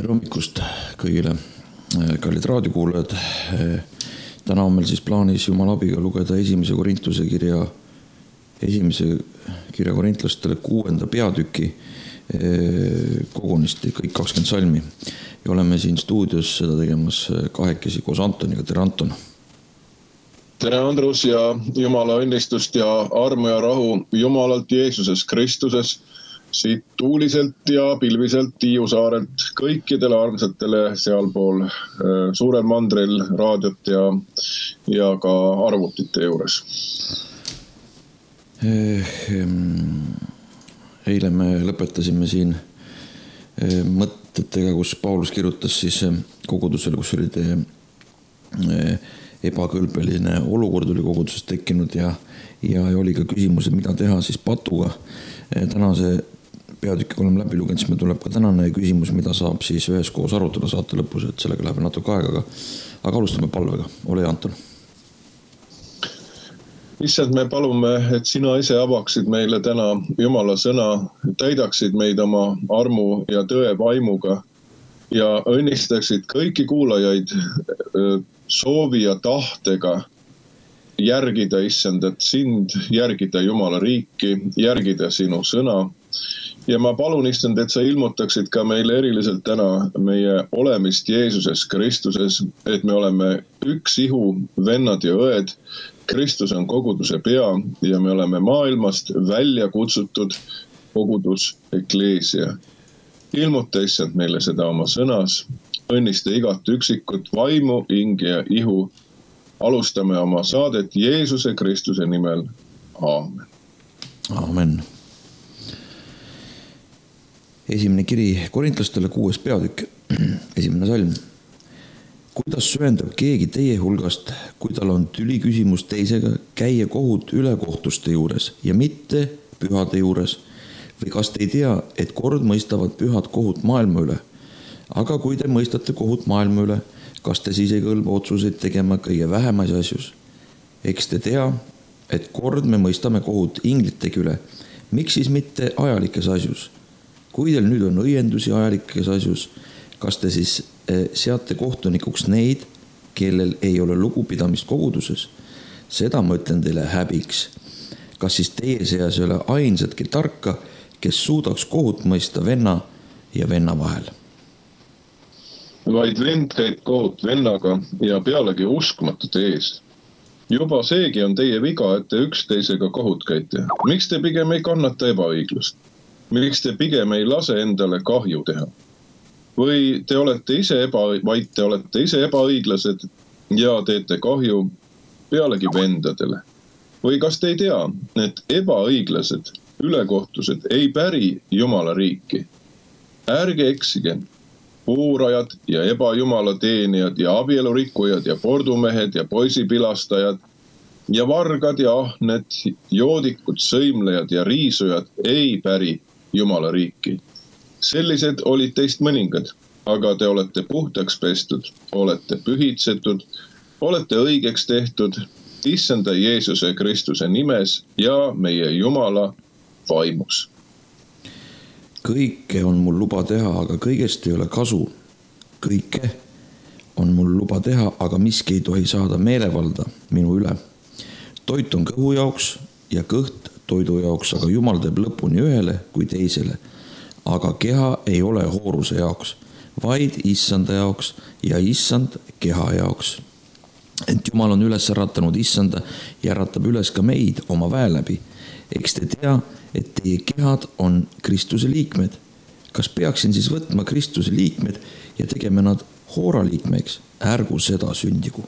Tere hommikust kõigile kallid raadiokuulajad. Täna on meil siis plaanis Jumala abiga lugeda esimese kirja korintlastele 6. peatüki kogunisti, kõik 20 salmi. Ja oleme siin stuudios seda tegemas kahekesi koos Antoniga. Tere Anton! Tere Andrus ja Jumala õnnistust ja armu ja rahu Jumalalt Jeesuses Kristuses, siit tuuliselt ja pilviselt Tiiu saarelt kõikidele armsatele sealpool suurel mandril raadiot ja ka arvutite juures. Eile me lõpetasime siin mõtetega, kus Paulus kirjutas siis kogudusele, kus oli ebakõlbeline olukord oli koguduses tekkinud ja oli ka küsimus, et mida teha siis patuga. Tänase peatükki oleme läbi lugenud, siis me tuleb ka tänane küsimus, mida saab siis üheskoos arutada saate lõpus, et sellega läheb natuke aega, aga alustame palvega. Ole Anton. Issand, me palume, et sina ise avaksid meile täna Jumala sõna, täidaksid meid oma armu ja tõe vaimuga ja õnnistaksid kõiki kuulajaid soovi ja tahtega järgida, issand, et sind järgida Jumala riiki, järgida sinu sõna. Ja ma palun, issand, et sa ilmutaksid ka meile eriliselt täna meie olemist Jeesuses Kristuses, et me oleme üks ihu, vennad ja õed. Kristus on koguduse pea ja me oleme maailmast välja kutsutud kogudus ekleesia. Ilmuta, issand, meile seda oma sõnas. Õnnista igat üksikut vaimu, hinge ja ihu. Alustame oma saadet Jeesuse Kristuse nimel. Aamen. Aamen. Esimene kiri korintlastele 6. peatükk, esimene salm. Kuidas sööndab keegi teie hulgast, kui tal on tüli küsimus teisega, käia kohut ülekohtuste juures ja mitte pühade juures? Või kas te ei tea, et kord mõistavad pühad kohut maailma üle? Aga kui te mõistate kohut maailma üle, kas te siis ei kõlba otsuseid tegema kõige vähemas asjus? Eks te tea, et kord me mõistame kohut inglitegi üle. Miks siis mitte ajalikes asjus? Kui teil nüüd on õiendusi ajalikes asjus, kas te siis seate kohtunikuks neid, kellel ei ole lugupidamist koguduses? Seda ma ütlen teile häbiks. Kas siis teie seas ei ole ainsatki tarka, kes suudaks kohut mõista venna ja venna vahel? Vaid vend käib kohut vennaga ja pealegi uskmatute ees. Juba seegi on teie viga, et te üksteisega kohut käite. Miks te pigem ei kannata ebaõiglust? Miks te pigem ei lase endale kahju teha? Või te olete ise ebaõiglased ja teete kahju pealegi vendadele? Või kas te ei tea, et ebaõiglased, ülekohtused ei päri Jumala riiki? Ärge eksige, puurajad ja ebajumala teenijad ja abielurikkujad ja pordumehed ja poisipilastajad ja vargad ja ahned, joodikud, sõimlejad ja riisujad ei päri Jumala riiki. Sellised olid teist mõningad, aga te olete puhtaks pestud, olete pühitsetud, olete õigeks tehtud, issanda Jeesuse Kristuse nimes ja meie Jumala vaimus. Kõike on mul luba teha, aga kõigest ei ole kasu. Kõike on mul luba teha, aga miski ei tohi saada meelevalda minu üle. Toit on kõhu jaoks ja kõht toidu jaoks, aga Jumal teeb lõpuni ühele kui teisele. Aga keha ei ole hooruse jaoks, vaid issanda jaoks ja issand keha jaoks. Et Jumal on üles äratanud issanda ja äratab üles ka meid oma väe läbi. Eks te tea, et teie kehad on Kristuse liikmed. Kas peaksin siis võtma Kristuse liikmed ja tegema nad hoora liikmeks? Ärgu seda sündigu.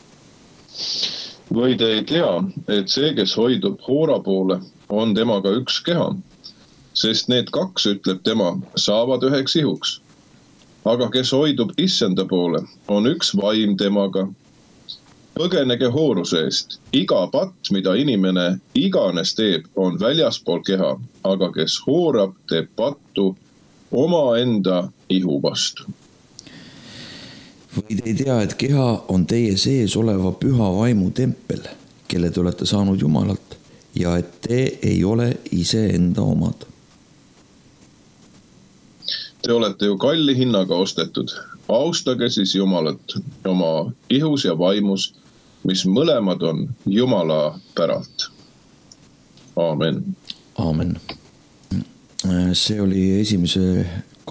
Või te ei tea, et see, kes hoidub hoora poole, on temaga üks keha? Sest need kaks, ütleb tema, saavad üheks ihuks. Aga kes hoidub issanda poole, on üks vaim temaga. Põgenege hooruse eest. Iga patt, mida inimene iganes teeb, on väljaspool keha, aga kes hoorab, teeb pattu omaenda ihu vastu. Või te ei tea, et keha on teie sees oleva püha vaimu tempel, kelle te olete saanud Jumalalt, ja et te ei ole ise enda omad. Te olete ju kalli hinnaga ostetud. Austage siis Jumalat oma ihus ja vaimus, mis mõlemad on Jumala päralt. Aamen. Aamen. See oli esimene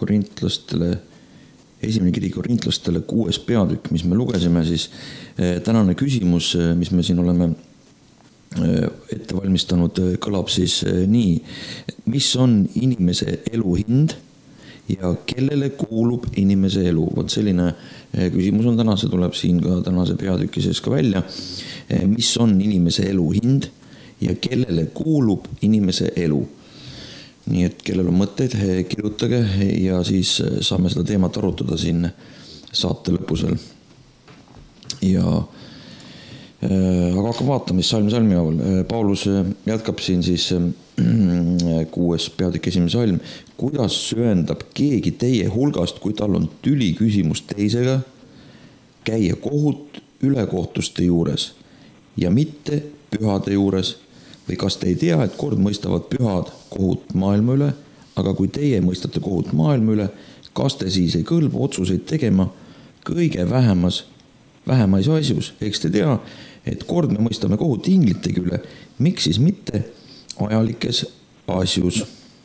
kiri korintlastele 6. peatükk, mis me lugesime, siis tänane küsimus, mis me siin oleme ette valmistanud, kõlab siis nii. Mis on inimese elu hind ja kellele kuulub inimese elu? Vot selline küsimus on täna, see tuleb siin ka tänase peatüki sees ka välja. Mis on inimese elu hind ja kellele kuulub inimese elu? Nii et kellel on mõtteid, kirjutage ja siis saame seda teemat arutada siin saate lõpusel. Ja aga hakkab vaatama, mis salmi haaval. Paulus jätkab siin siis 6. peatükk 1. salm. Kuidas sööndab keegi teie hulgast, kui tal on tüli küsimus teisega, käia kohut ülekohtuste juures ja mitte pühade juures? Või kas te ei tea, et kord mõistavad pühad kohut maailma üle, aga kui teie mõistate kohut maailma üle, kas te siis ei kõlba otsuseid tegema kõige vähemais asjus? Eks te tea, et kord me mõistame kohut inglitegi üle, miks siis mitte ajalikes asjus?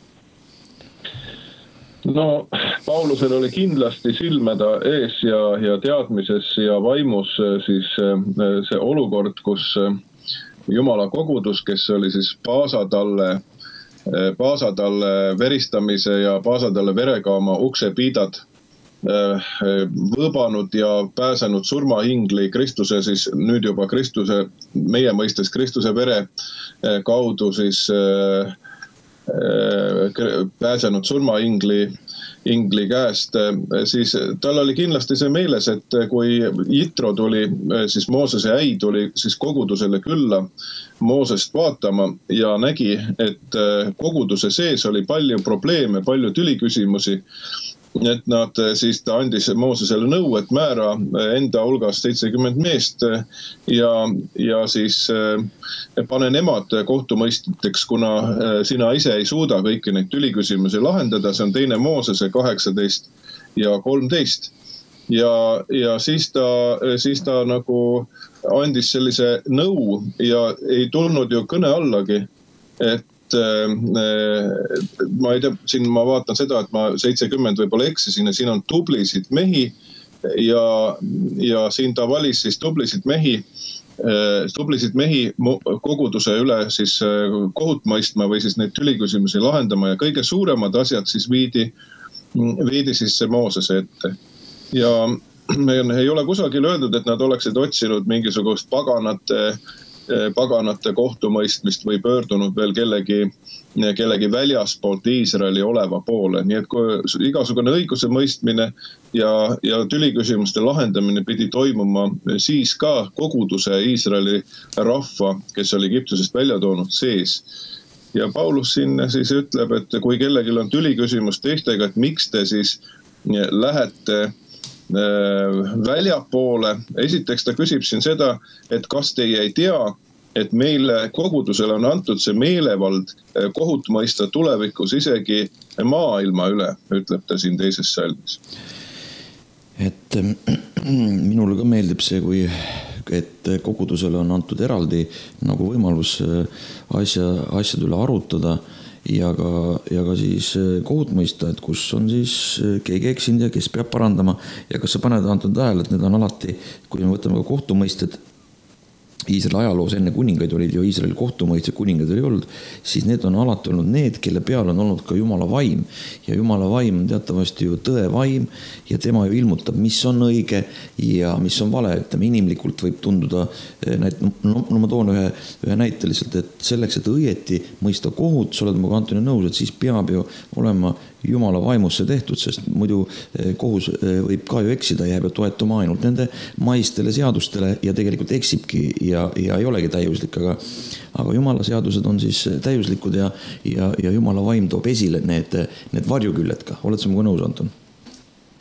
No, Paulusel oli kindlasti silmeda ees ja teadmises ja vaimus siis see olukord, kus Jumala kogudus, kes oli siis paasatalle veristamise ja paasatalle verega oma uksepiidad võõbanud ja pääsenud surmahingli Kristuse siis nüüd juba Kristuse, meie mõistes Kristuse vere kaudu siis pääsenud surmahingli käest, siis tal oli kindlasti see meeles, et kui Jitro tuli, siis Moosese äi tuli siis kogudusele külla Moosest vaatama ja nägi, et koguduse sees oli palju probleeme, palju tüliküsimusi, et siis ta andis Moosesele nõu, et määra enda hulgast 70 meest ja siis pane nemad kohtumõistjateks, kuna sina ise ei suuda kõiki neid tüliküsimusi lahendada. See on 2. Moosese 18 ja 13. Ja siis ta nagu andis sellise nõu ja ei tulnud ju kõne allagi, et ma ei tea, siin ma vaatan seda, et ma 70 võib-olla eksisin ja siin on tublisid mehi ja siin ta valis siis tublisid mehi koguduse üle siis kohut mõistma või siis neid tüliküsimusi lahendama ja kõige suuremad asjad siis viidi siis Moosese ette. Ja ei ole kusagil öeldud, et nad oleksid otsinud mingisugust paganate kohtumõistmist või pöördunud veel kellegi väljaspoolt Iisraeli oleva poole. Nii et kui igasugune õiguse mõistmine ja tüliküsimuste lahendamine pidi toimuma siis ka koguduse Iisraeli rahva, kes oli Egiptusest välja toonud sees. Ja Paulus siin siis ütleb, et kui kellelgi on tüliküsimus teistega, et miks te siis lähete väljapoole. Esiteks ta küsib siin seda, et kas teie ei tea, et meile kogudusele on antud see meelevald kohut mõista tulevikus isegi maailma üle, ütleb ta siin 2. salmis. Et minule ka meeldib see, et kogudusele on antud eraldi nagu võimalus asjad üle arutada ja ka siis kohut mõista, et kus on siis keegi eksinud ja kes peab parandama. Ja kas sa paned antud tähele, et need on alati, kui me võtame ka kohtumõisted, Iisraeli ajaloos enne kuningaid olid ju Iisraeli kohtumõistjad, kuningaid oli olnud, siis need on alati olnud need, kelle peal on olnud ka Jumala vaim. Ja Jumala vaim on teatavasti ju tõe vaim ja tema ju ilmutab, mis on õige ja mis on vale. Ütleme, inimlikult võib tunduda, ma toon ühe näite lihtsalt, et selleks, et õieti mõista kohut, sa oled muga Antoni nõus, et siis peab ju olema Jumala vaimusse tehtud, sest muidu kohus võib ka ju eksida ja jääb toetuma ainult nende maistele seadustele ja tegelikult eksibki ja ei olegi täiuslik, aga Jumala seadused on siis täiuslikud ja Jumala vaim toob esile need varjuküljed ka. Oled sa muga nõus, Anton?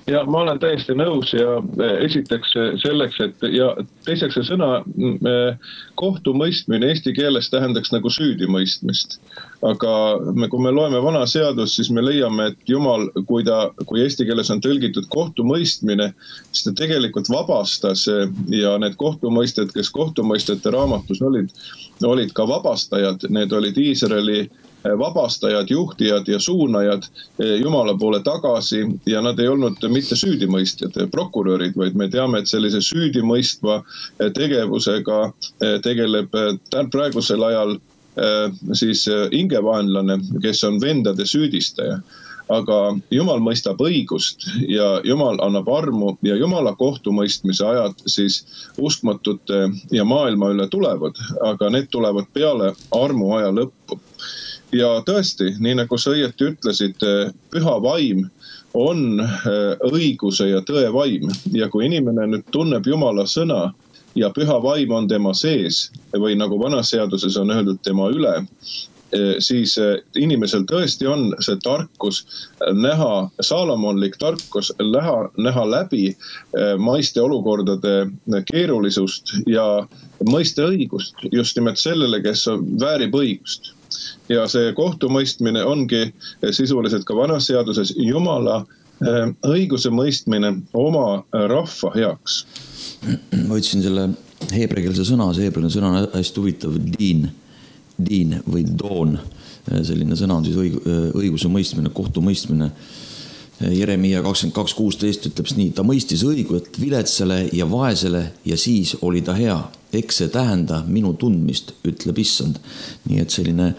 Ja ma olen täiesti nõus ja esiteks selleks, et ja teiseks see sõna kohtumõistmine eesti keeles tähendaks nagu süüdimõistmist. Aga kui me loeme vana seadust, siis me leiame, et Jumal, kui eesti keeles on tõlgitud kohtumõistmine, siis ta tegelikult vabastas ja need kohtumõisted, kes kohtumõistete raamatus olid ka vabastajad, need olid Iisraeli vabastajad, juhtijad ja suunajad Jumala poole tagasi ja nad ei olnud mitte süüdimõistjad, prokurörid, vaid me teame, et sellise süüdimõistva tegevusega tegeleb praegusel ajal siis hingevaenlane, kes on vendade süüdistaja. Aga Jumal mõistab õigust ja Jumal annab armu ja Jumala kohtumõistmise ajad siis uskmatute ja maailma üle tulevad, aga need tulevad peale armu aja lõppu. Ja tõesti, nii nagu sa õieti ütlesid, püha vaim on õiguse ja tõe vaim ja kui inimene nüüd tunneb Jumala sõna ja püha vaim on tema sees või nagu vanas seaduses on öeldud tema üle, siis inimesel tõesti on see tarkus näha, saalamonlik tarkus näha läbi maiste olukordade keerulisust ja mõista õigust just nimelt sellele, kes väärib õigust. Ja see kohtumõistmine ongi sisuliselt ka vanas seaduses Jumala õiguse mõistmine oma rahva heaks. Ma võtsin selle heebrekeelse sõna, see heebrekeelse sõna on hästi huvitav, diin või doon, selline sõna on siis õiguse mõistmine, kohtu mõistmine. Jeremia 22.16 ütleb nii, ta mõistis õigut viletsale ja vaesele ja siis oli ta hea. Eks see tähenda minu tundmist, ütleb issand. Nii et selline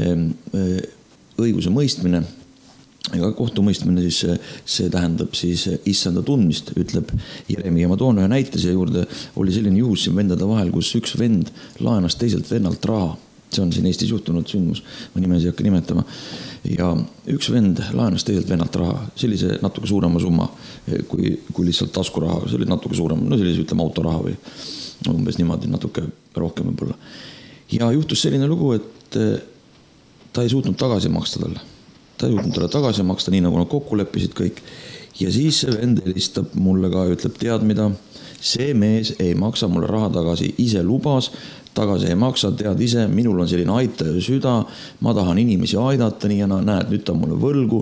õiguse mõistmine ja kohtumõistmine siis see tähendab siis issanda tundmist, ütleb Jeremia. Ma toon ühe näite siia juurde, oli selline juhus siin vendade vahel, kus üks vend laenas teiselt vennalt raha. See on siin Eestis juhtunud sündmus, ma nimesid ei hakka nimetama. Ja üks vend laenas teiselt vennalt raha, sellise natuke suurema summa, kui lihtsalt taskuraha, see oli natuke suurem, no sellise ütleme autoraha või umbes niimoodi natuke rohkem võib-olla. Ja juhtus selline lugu, et ta ei suutnud tagasi maksta talle. Ta ei suutnud talle tagasi maksta, nii nagu nad kokku leppisid kõik. Ja siis see vend helistab mulle ka ja ütleb, tead mida, see mees ei maksa mulle raha tagasi, ise lubas, tagasi ei maksa, tead ise, minul on selline aitaja süda, ma tahan inimesi aidata, nii ja näed, nüüd ta on mulle võlgu,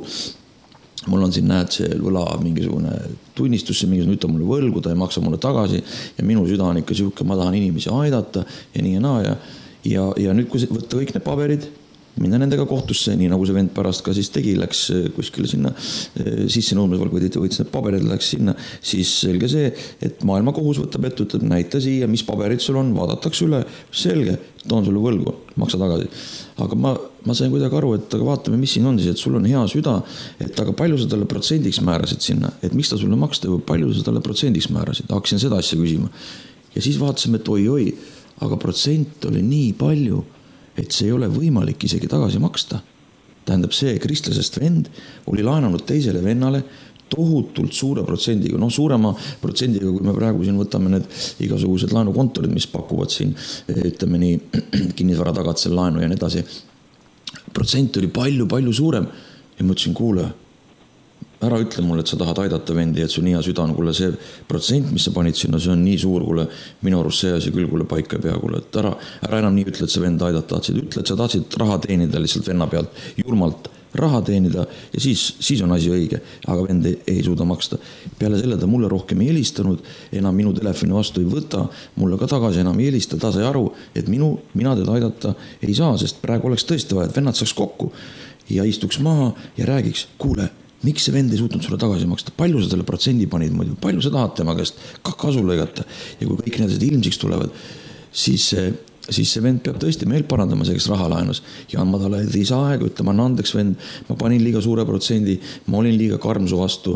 mul on siin, näed, see võla mingisugune tunnistus, nüüd ta on mulle võlgu, ta ei maksa mulle tagasi ja minu süda on ikka siuke, ma tahan inimesi aidata ja nii ja naa ja nüüd kui võtta kõik need paberid, minna nendega kohtusse, nii nagu see vend pärast ka siis tegi, läks kuskile sinna sisse nõudmisvalg, võttis need paberid, läks sinna, siis selge see, et maailma kohus võtab ette, ütleb, näita siia, mis paberid sul on, vaadatakse üle, selge, toon sulle võlgu, maksa tagasi. Aga ma sain kuidagi aru, et aga vaatame, mis siin on siis, et sul on hea süda, et aga palju sa talle protsendiks määrasid sinna, et miks ta sulle maksta või palju sa talle protsendiks määrasid, hakkasin seda asja küsima. Ja siis vaatasime, et oi, aga protsent oli nii palju, et see ei ole võimalik isegi tagasi maksta. Tähendab see, kristlasest vend oli laenanud teisele vennale tohutult suure protsendiga, suurema protsendiga, kui me praegu siin võtame need igasugused laenukontorid, mis pakuvad siin, ütleme nii, kinnisvara tagatisel laenu ja nii edasi. Protsent oli palju suurem ja ma ütlesin, kuule, ära ütle mulle, et sa tahad aidata vendi, et sul nii hea süda on, kuule see protsent, mis sa panid sinna, see on nii suur, kuule minu arust see asi küll, kuule paika ei pea, kuule, et ära enam nii ütle, et sa venda aidata tahtsid, ütle, et sa tahtsid raha teenida lihtsalt venna pealt, julmalt raha teenida ja siis on asi õige, aga vend ei suuda maksta. Peale selle ta mulle rohkem ei helistanud, enam minu telefoni vastu ei võta, mulle ka tagasi enam ei helista, ta sai aru, et mina teda aidata ei saa, sest praegu oleks tõesti vaja, et vennad saaks kokku ja istuks maha ja räägiks, kuule, miks see vend ei suutnud sulle tagasi maksta, palju sa talle protsendi panid muidu, palju sa tahad tema käest kasu lõigata ja kui kõik need ilmsiks tulevad, siis see vend peab tõesti meelt parandama see, kes raha laenus ja andma talle lisaaega, ütlema, andeks vend, ma panin liiga suure protsendi, ma olin liiga karm su vastu,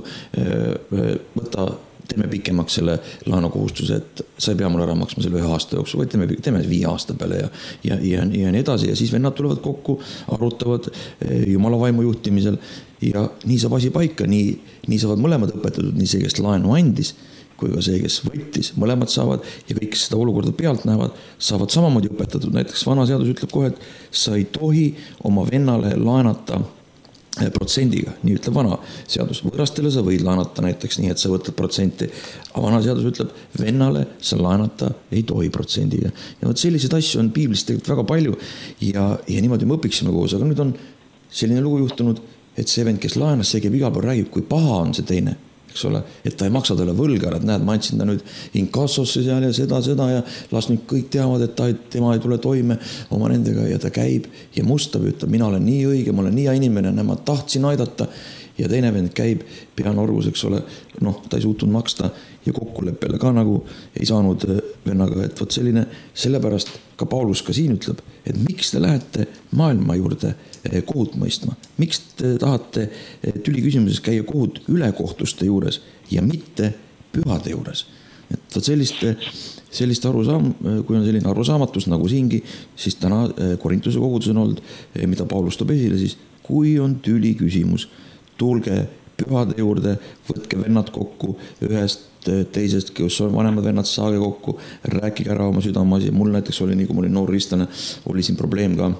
teeme pikemaks selle laenukohustuse, et sa ei pea mulle ära maksma selle 1 aasta jooksul, vaid teeme 5 aasta peale ja nii edasi ja siis vennad tulevad kokku, arutavad Jumala vaimu juhtimisel ja nii saab asi paika, nii saavad mõlemad õpetatud, nii see, kes laenu andis, kui ka see, kes võttis, mõlemad saavad ja kõik seda olukorda pealt näevad, saavad samamoodi õpetatud. Näiteks vana seadus ütleb kohe, et sa ei tohi oma vennale laenata protsendiga, nii ütleb vana seadus. Võõrastele sa võid laenata näiteks nii, et sa võtad protsenti, aga vana seadus ütleb, vennale sa laenata ei tohi protsendiga. Ja võt selliseid asju on piiblis tegelikult väga palju ja niimoodi me õpiksime koos, aga nüüd on selline lugu juhtunud, et see vend, kes laenas, see käib igal pool räägib, kui paha on see teine, eks ole, et ta ei maksa talle võlga, et näed, ma andsin ta nüüd inkassosse seal ja seda ja las nüüd kõik teavad, et tema ei tule toime oma nendega ja ta käib ja mustab ja ütleb, mina olen nii õige, ma olen nii hea inimene, ma tahtsin aidata ja teine vend käib peanorgus, eks ole, ta ei suutnud maksta ja kokkuleppele ka nagu ei saanud vennaga, et võt selline, sellepärast ka Paulus ka siin ütleb, et miks te lähete maailma juurde kohut mõistma, miks te tahate tüli küsimuses käia kohut ülekohtuste juures ja mitte pühade juures. Et võt sellist kui on selline arusaamatus nagu siingi, siis täna Korintuse kogudus on olnud, mida Paulus toob esile, siis kui on tüli küsimus, tulge pühade juurde, võtke vennad kokku ühest teisest, kus on vanemad vennad, saage kokku, rääkige ära oma südameasi. Mul näiteks oli, nii kui ma olin noor ristlane, oli siin probleem ka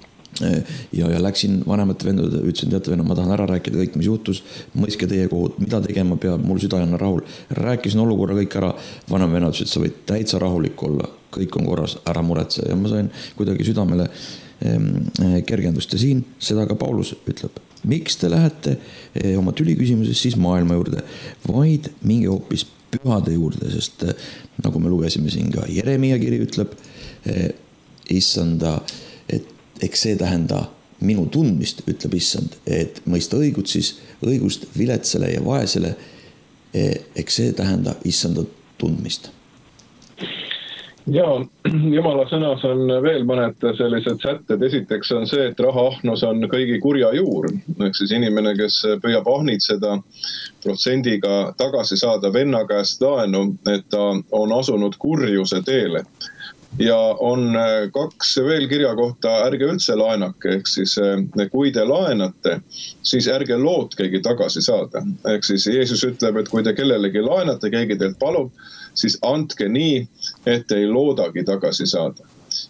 ja läksin vanemate vendade, ütlesin, teate venna, ma tahan ära rääkida kõik, mis juhtus, mõiske teie kohut, mida tegema peab, mul süda on rahul. Rääkisin olukorra kõik ära, vanem vennad ütles, et sa võid täitsa rahulik olla, kõik on korras, ära muretse ja ma sain kuidagi südamele kergendust ja siin seda ka Paulus ütleb. Miks te lähete oma tüli küsimuses siis maailma juurde, vaid minge hoopis pühade juurde, sest nagu me lugesime siin ka Jeremia kiri ütleb, issanda, et eks see tähenda minu tundmist, ütleb issand, et mõista õigust viletsale ja vaesele, eks see tähenda issanda tundmist. Ja Jumala sõnas on veel mõned sellised sätted. Esiteks on see, et rahaahnus on kõigi kurja juur. Ehk siis inimene, kes püüab ahnitseda protsendiga tagasi saada venna käest laenu, et ta on asunud kurjuse teele. Ja on kaks veel kirja kohta, ärge üldse laenake, ehk siis kui te laenate, siis ärge lootkegi tagasi saada. Ehk siis Jeesus ütleb, et kui te kellelegi laenate, keegi teilt palub, siis andke nii, et ei loodagi tagasi saada.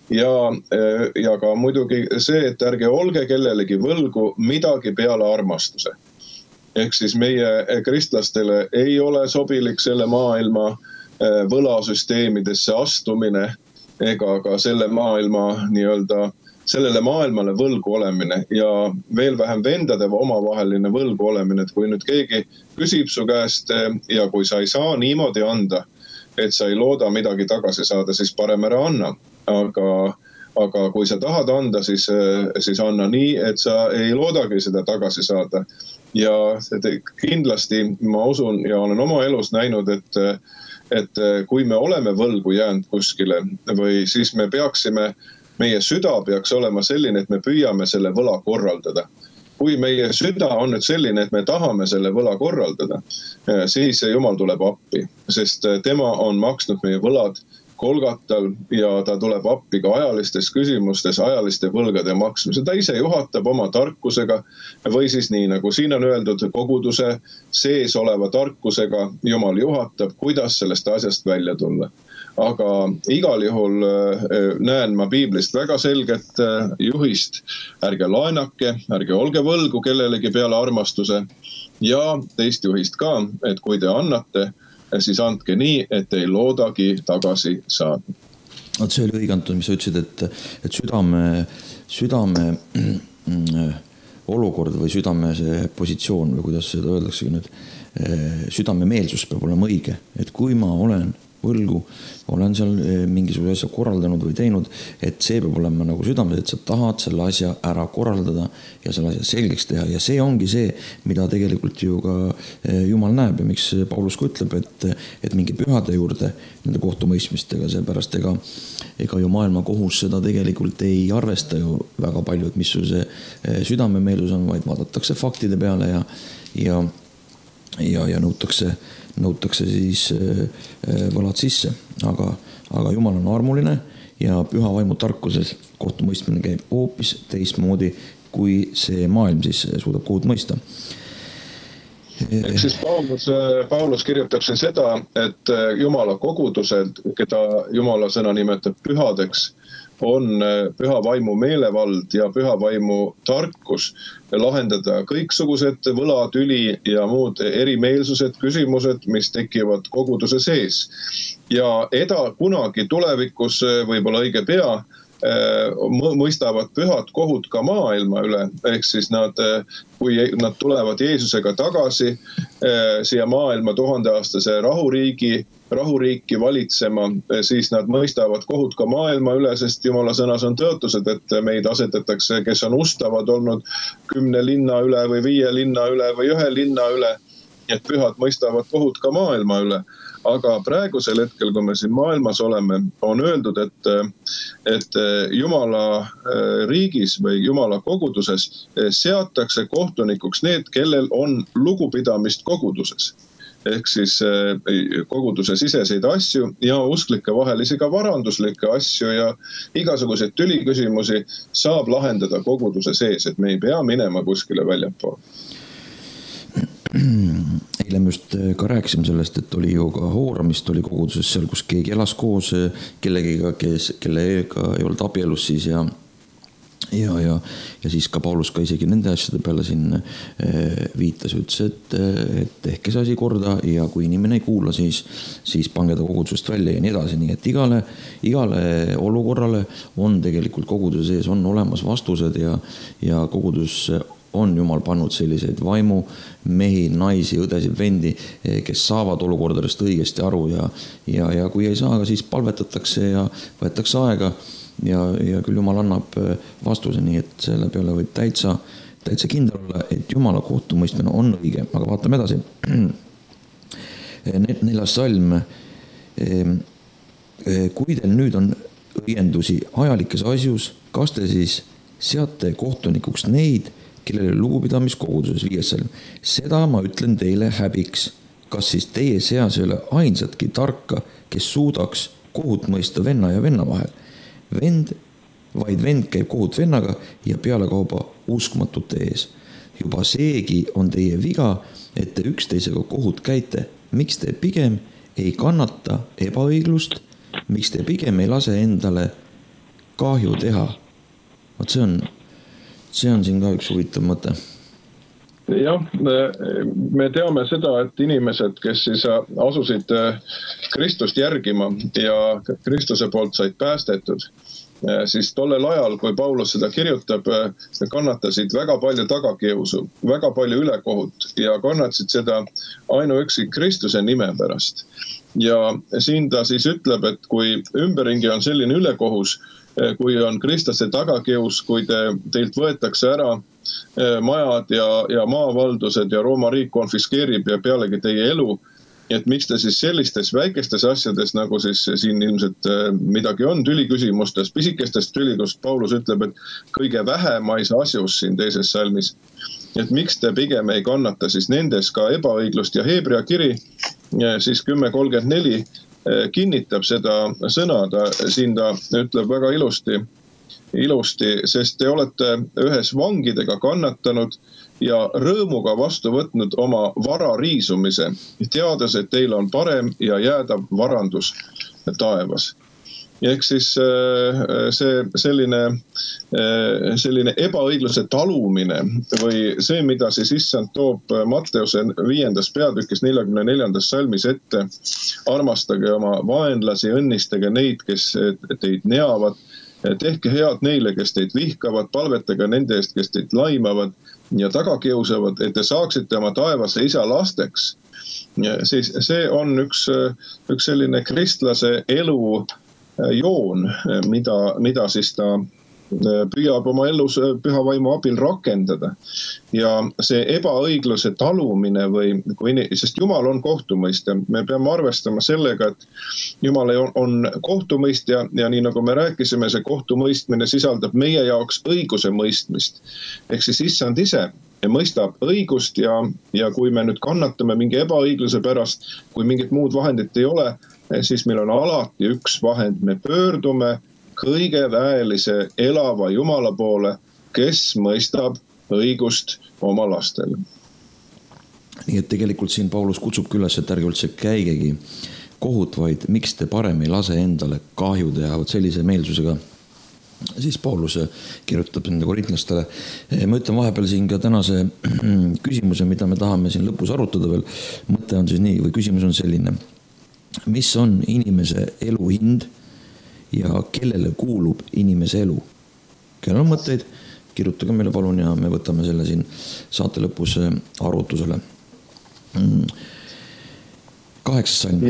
Ja ka muidugi see, et ärge olge kellelegi võlgu midagi peale armastuse. Ehk siis meie kristlastele ei ole sobilik selle maailma võlasüsteemidesse astumine ega ka selle maailma sellele maailmale võlgu olemine ja veel vähem vendade omavaheline võlgu olemine, et kui nüüd keegi küsib su käest ja kui sa ei saa niimoodi anda, et sa ei looda midagi tagasi saada, siis parem ära anna. Aga kui sa tahad anda, siis anna nii, et sa ei loodagi seda tagasi saada. Ja kindlasti ma usun ja olen oma elus näinud, et kui me oleme võlgu jäänud kuskile või siis meie süda peaks olema selline, et me püüame selle võla korraldada. Kui meie süda on nüüd selline, et me tahame selle võla korraldada, siis Jumal tuleb appi, sest tema on maksnud meie võlad Kolgatal ja ta tuleb appi ka ajalistes küsimustes, ajaliste võlgade maksmise. Ta ise juhatab oma tarkusega või siis nii, nagu siin on öeldud, koguduse sees oleva tarkusega Jumal juhatab, kuidas sellest asjast välja tulla. Aga igal juhul näen ma piiblist väga selget juhist, ärge laenake, ärge olge võlgu kellelegi peale armastuse ja teist juhist ka, et kui te annate, siis andke nii, et ei loodagi tagasi saada. See oli õigantud, mis sa ütlesid, et südame olukord või südame see positsioon või kuidas seda öeldakse nüüd, südame meelsus peab olema õige, et kui ma olen võlgu, olen seal mingisuguse asja korraldanud või teinud, et see peab olema nagu südames, et sa tahad selle asja ära korraldada ja selle asja selgeks teha ja see ongi see, mida tegelikult ju ka Jumal näeb ja miks Paulus ka ütleb, et mingi pühade juurde nende kohtumõistmistega, seepärast ega ju maailma kohus seda tegelikult ei arvesta ju väga palju, et mis sul see südamemeelus on, vaid vaadatakse faktide peale ja nõutakse siis võlad sisse, aga Jumal on armuline ja püha vaimu tarkuses kohtumõistmine käib hoopis teistmoodi, kui see maailm siis suudab kohut mõista. Ehk siis Paulus kirjutab siin seda, et Jumala kogudused, keda Jumala sõna nimetab pühadeks, on püha vaimu meelevald ja püha vaimu tarkus lahendada kõiksugused võlad, tüli ja muud erimeelsused, küsimused, mis tekivad koguduse sees. Ja kunagi tulevikus, võib-olla õige pea, mõistavad pühad kohut ka maailma üle, ehk siis kui nad tulevad Jeesusega tagasi siia maailma 1000-aastase rahuriiki valitsema, siis nad mõistavad kohut ka maailma üle, sest Jumala sõnas on tõotused, et meid asetatakse, kes on ustavad olnud 10 linna üle või 5 linna üle või 1 linna üle, et pühad mõistavad kohut ka maailma üle. Aga praegusel hetkel, kui me siin maailmas oleme, on öeldud, et Jumala riigis või Jumala koguduses seatakse kohtunikuks need, kellel on lugupidamist koguduses. Ehk siis koguduse siseseid asju ja usklike vahelisi ka varanduslikke asju ja igasuguseid tüliküsimusi saab lahendada koguduse sees, et me ei pea minema kuskile väljapoole. Eile me just ka rääkisime sellest, et oli ju ka hooramist oli koguduses seal, kus keegi elas koos kellegiga, kellega ei olnud abielus siis ja siis ka Paulus ka isegi nende asjade peale siin viitas, ütles, et tehke see asi korda ja kui inimene ei kuula, siis pange ta kogudusest välja ja nii edasi. Nii et igale olukorrale on tegelikult koguduse sees on olemas vastused ja kogudus on Jumal pannud selliseid vaimu mehi, naisi, õdesid, vendi, kes saavad olukordadest õigesti aru ja kui ei saa, siis palvetatakse ja võetakse aega ja küll Jumal annab vastuse, nii et selle peale võib täitsa kindel olla, et Jumala kohtumõistmine on õige. Aga vaatame edasi. 4. salm. Kui teil nüüd on õiendusi ajalikes asjus, kas te siis seate kohtunikuks neid, kellele lugupidamis koguduses 5. salm. Seda ma ütlen teile häbiks. Kas siis teie seas ei ole ainsatki tarka, kes suudaks kohut mõista venna ja venna vahel? Vaid vend käib kohut vennaga ja pealekauba uskmatute ees. Juba seegi on teie viga, et te üksteisega kohut käite. Miks te pigem ei kannata ebaõiglust? Miks te pigem ei lase endale kahju teha? See on siin ka üks huvitav mõte. Jah, me teame seda, et inimesed, kes siis asusid Kristust järgima ja Kristuse poolt said päästetud, siis tollel ajal, kui Paulus seda kirjutab, kannatasid väga palju tagakiusu, väga palju ülekohut ja kannatasid seda ainuüksi Kristuse nime pärast. Ja siin ta siis ütleb, et kui ümberringi on selline ülekohus, kui on Kristuse tagakius, kui teilt võetakse ära majad ja maavaldused ja Rooma riik konfiskeerib ja pealegi teie elu, et miks te siis sellistes väikestes asjades, nagu siis siin ilmselt midagi on tüliküsimustes, pisikestes tülikust, Paulus ütleb, et kõige vähemais asjus siin 2. salmis, et miks te pigem ei kannata siis nendes ka ebaõiglust ja Heebrea kiri, siis 10.34 kinnitab seda sõna, siin ta ütleb väga ilusti, sest te olete ühes vangidega kannatanud ja rõõmuga vastu võtnud oma vara riisumise, teades, et teil on parem ja jäädav varandus taevas. Ehk siis see selline ebaõigluse talumine või see, mida siis issand toob Matteuse 5. peatükis 44. salmis ette, armastage oma vaenlasi, õnnistage neid, kes teid neavad, tehke head neile, kes teid vihkavad, palvetage nende eest, kes teid laimavad ja tagakiusavad, et te saaksite oma taevase isa lasteks. Siis see on üks selline kristlase elu joon, mida siis ta püüab oma elus püha vaimu abil rakendada. Ja see ebaõigluse talumine sest Jumal on kohtumõistja, me peame arvestama sellega, et Jumal on kohtumõistja ja nii nagu me rääkisime, see kohtumõistmine sisaldab meie jaoks õiguse mõistmist. Ehk siis issand ise mõistab õigust ja kui me nüüd kannatame mingi ebaõigluse pärast, kui mingit muud vahendit ei ole, siis meil on alati üks vahend, me pöördume kõige väelise elava Jumala poole, kes mõistab õigust oma lastele. Nii et tegelikult siin Paulus kutsub üles, et ärge üldse käigegi kohut, vaid miks te parem ei lase endale kahju teha sellise meelsusega, siis Paulus kirjutab nende korintlastele. Ma ütlen vahepeal siin ka tänase küsimuse, mida me tahame siin lõpus arutada veel. Mõte on siis nii, või küsimus on selline. Mis on inimese elu hind ja kellele kuulub inimese elu? Kellel on mõtteid, kirjutage meile palun ja me võtame selle siin saate lõpus arutusele. 8. salm.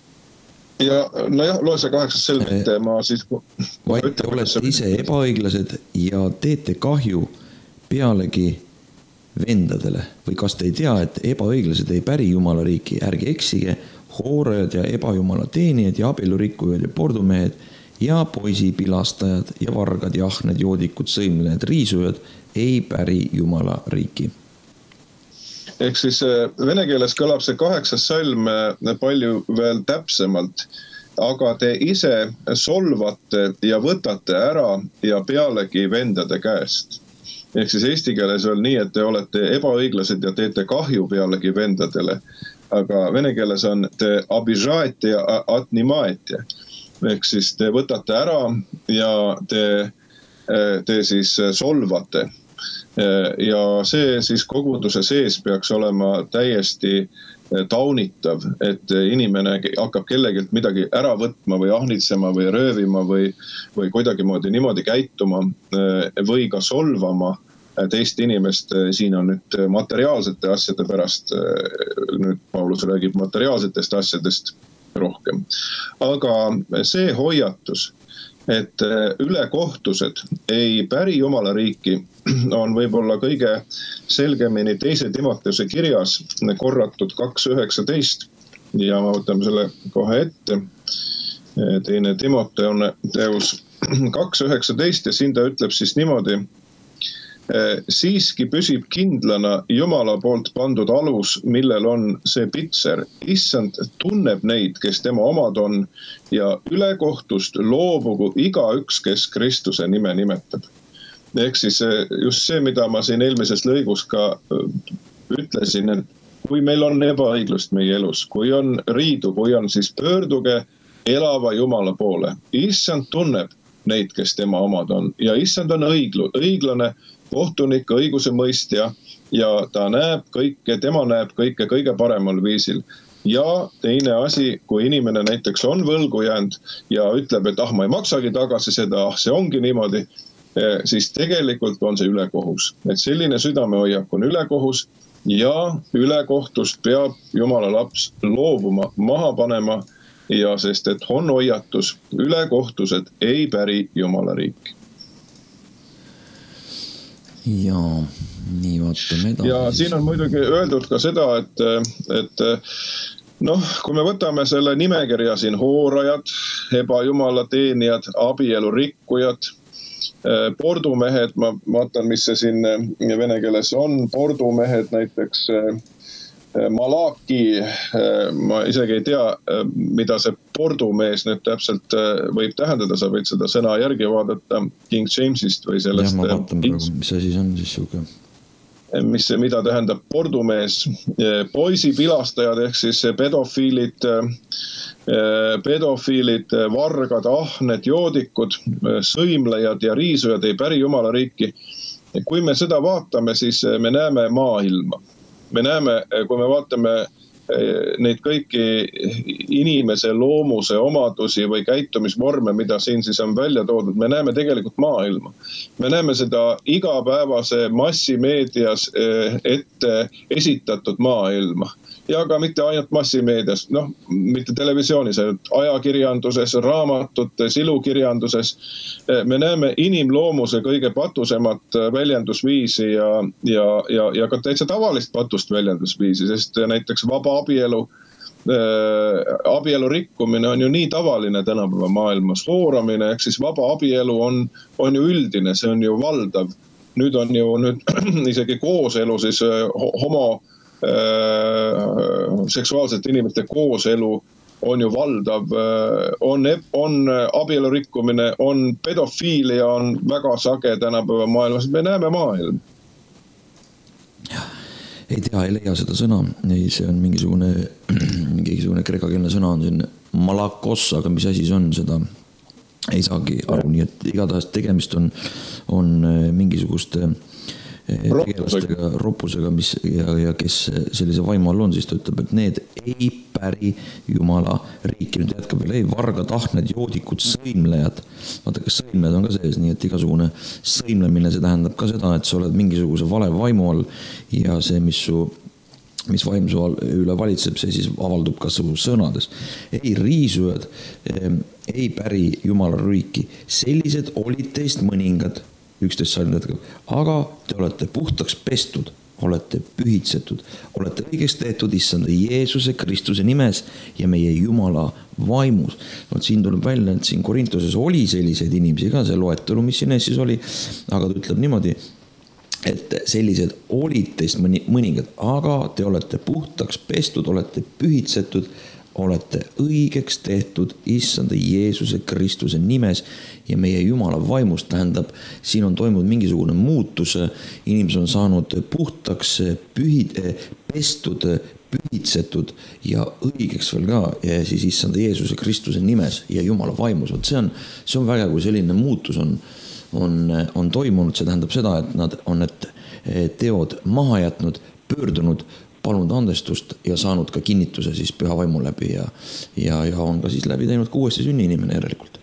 Ja nojah, loe see 8. salm, et ma siis... Vaid te olete ise ebaõiglased ja teete kahju pealegi vendadele. Või kas te ei tea, et ebaõiglased ei päri Jumala riiki? Ärge eksige, hoorajad ja ebajumala teenijad ja abielurikkujad ja pordumehed ja poisipilastajad ja vargad ja ahned, joodikud, sõimlejad, riisujad ei päri Jumala riiki. Ehk siis vene keeles kõlab see 8. salm palju veel täpsemalt, aga te ise solvate ja võtate ära ja pealegi vendade käest. Ehk siis eesti keeles on nii, et te olete ebaõiglased ja teete kahju pealegi vendadele, aga vene keeles on te abijate ja atnimaete. Ehk siis te võtate ära ja te siis solvate. Ja see siis koguduse sees peaks olema täiesti taunitav, et inimene hakkab kellegilt midagi ära võtma või ahnitsema või röövima või kuidagimoodi niimoodi käituma või ka solvama teist inimest. Siin on nüüd materiaalsete asjade pärast, nüüd Paulus räägib materiaalsetest asjadest rohkem. Aga see hoiatus, et ülekohtused ei päri Jumala riiki, on võib-olla kõige selgemini 2. Timoteuse kirjas korratud 2.19 ja ma võtame selle kohe ette. 2. Timoteus 2.19 ja siin ta ütleb siis niimoodi: siiski püsib kindlana Jumala poolt pandud alus, millel on see pitser. Issand tunneb neid, kes tema omad on ja ülekohtust loobugu igaüks, kes Kristuse nime nimetab. Ehk siis just see, mida ma siin eelmises lõigus ka ütlesin, et kui meil on ebaõiglust meie elus, kui on riidu, kui on, siis pöörduge elava Jumala poole. Issand tunneb neid, kes tema omad on ja issand on õiglane kohtunik, õiguse mõistja ja ta näeb kõike, tema näeb kõike kõige paremal viisil. Ja teine asi, kui inimene näiteks on võlgu jäänud ja ütleb, et ma ei maksagi tagasi seda, see ongi niimoodi, siis tegelikult on see ülekohus. Et selline südamehoiak on ülekohus ja ülekohtust peab Jumala laps loobuma, maha panema ja sest et on hoiatus, ülekohtused ei päri Jumala riiki. Ja nii vaatame edasi. Ja siin on muidugi öeldud ka seda, et kui me võtame selle nimekirja siin hoorajad, ebajumala teenijad, abielurikkujad, pordumehed, ma vaatan, mis see siin vene keeles on, pordumehed näiteks Malaki, ma isegi ei tea, mida see pordumees nüüd täpselt võib tähendada, sa võid seda sõna järgi vaadata King Jamesist või sellest. Ja, ma vaatan praegu, mis see siis on siis suge. Mida tähendab pordumees, poisipilastajad ehk siis pedofiilid, vargad, ahned, joodikud, sõimlejad ja riisujad ei päri Jumala riiki. Kui me seda vaatame, siis me näeme maailma. Me näeme, kui me vaatame neid kõiki inimese loomuse omadusi või käitumisvorme, mida siin siis on välja toodud, me näeme tegelikult maailma. Me näeme seda igapäevase massimeedias ette esitatud maailma. Ja ka mitte ainult massimeedias, mitte televisioonis, ajakirjanduses, raamatutes, ilukirjanduses. Me näeme inimloomuse kõige patusemat väljendusviisi ja ka täitsa tavalist patust väljendusviisi, sest näiteks vaba abielu rikkumine on ju nii tavaline tänapäeva maailmas. Hooramine ehk siis vaba abielu on ju üldine, see on ju valdav. Nüüd on ju isegi kooselu siis seksuaalsete inimeste kooselu on ju valdav, on abielu rikkumine, on pedofiilia, on väga sage tänapäeva maailmas, me näeme maailma. Ei tea, ei leia seda sõna, see on mingisugune kreekakeelne sõna on siin malakos, aga mis asi see on, ei saagi aru, nii et igatahes tegemist on mingisuguste tegelastega, roppusega, mis ja kes sellise vaimu all on, siis ta ütleb, et need ei päri Jumala riiki. Nüüd jätkab veel, vargad, ahned, joodikud, sõimlejad. Vaata, kas sõimlejad on ka sees, nii et igasugune sõimlemine, see tähendab ka seda, et sa oled mingisuguse vale vaimu all ja see, mis vaim su üle valitseb, see siis avaldub ka su sõnades. Ei riisujad, ei päri Jumala riiki. Sellised olid teist mõningad, 11 salm jätkab, aga te olete puhtaks pestud, olete pühitsetud, olete õigeks tehtud issanda Jeesuse Kristuse nimes ja meie Jumala vaimus. No, siin tuleb välja, et siin Korintoses oli selliseid inimesi ka, see loetelu, mis siin siis oli, aga ta ütleb niimoodi, et sellised olid teist mõningad, aga te olete puhtaks pestud, olete pühitsetud, olete õigeks tehtud issanda Jeesuse Kristuse nimes ja meie Jumala vaimust. Tähendab, siin on toimunud mingisugune muutus, inimesed on saanud puhtaks, pestud, pühitsetud ja õigeks veel ka ja siis issanda Jeesuse Kristuse nimes ja Jumala vaimus. See on väga, kui selline muutus on toimunud, see tähendab seda, et nad on need teod maha jätnud, pöördunud, palunud andestust ja saanud ka kinnituse siis püha vaimu läbi ja on ka siis läbi teinud ka uuesti sünni inimene järelikult.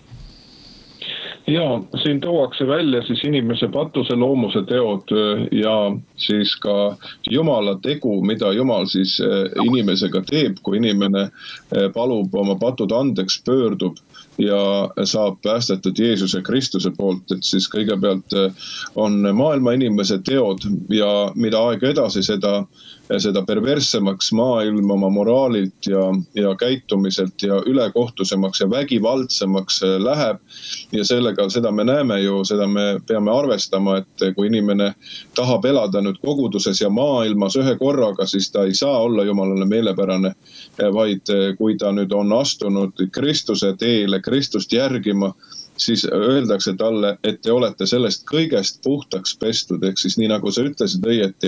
Ja siin tuuakse välja siis inimese patuse loomuse teod ja siis ka Jumala tegu, mida Jumal siis inimesega teeb, kui inimene palub oma patud andeks, pöördub ja saab päästetud Jeesuse Kristuse poolt, et siis kõigepealt on maailma inimese teod ja mida aega edasi seda perverssemaks maailm oma moraalilt ja käitumiselt ja ülekohtusemaks ja vägivaldsemaks läheb ja seda me näeme ju, seda me peame arvestama, et kui inimene tahab elada nüüd koguduses ja maailmas ühe korraga, siis ta ei saa olla Jumalale meelepärane, vaid kui ta nüüd on astunud Kristuse teele, Kristust järgima, siis öeldakse talle, et te olete sellest kõigest puhtaks pestud, ehk siis nii nagu sa ütlesid õieti,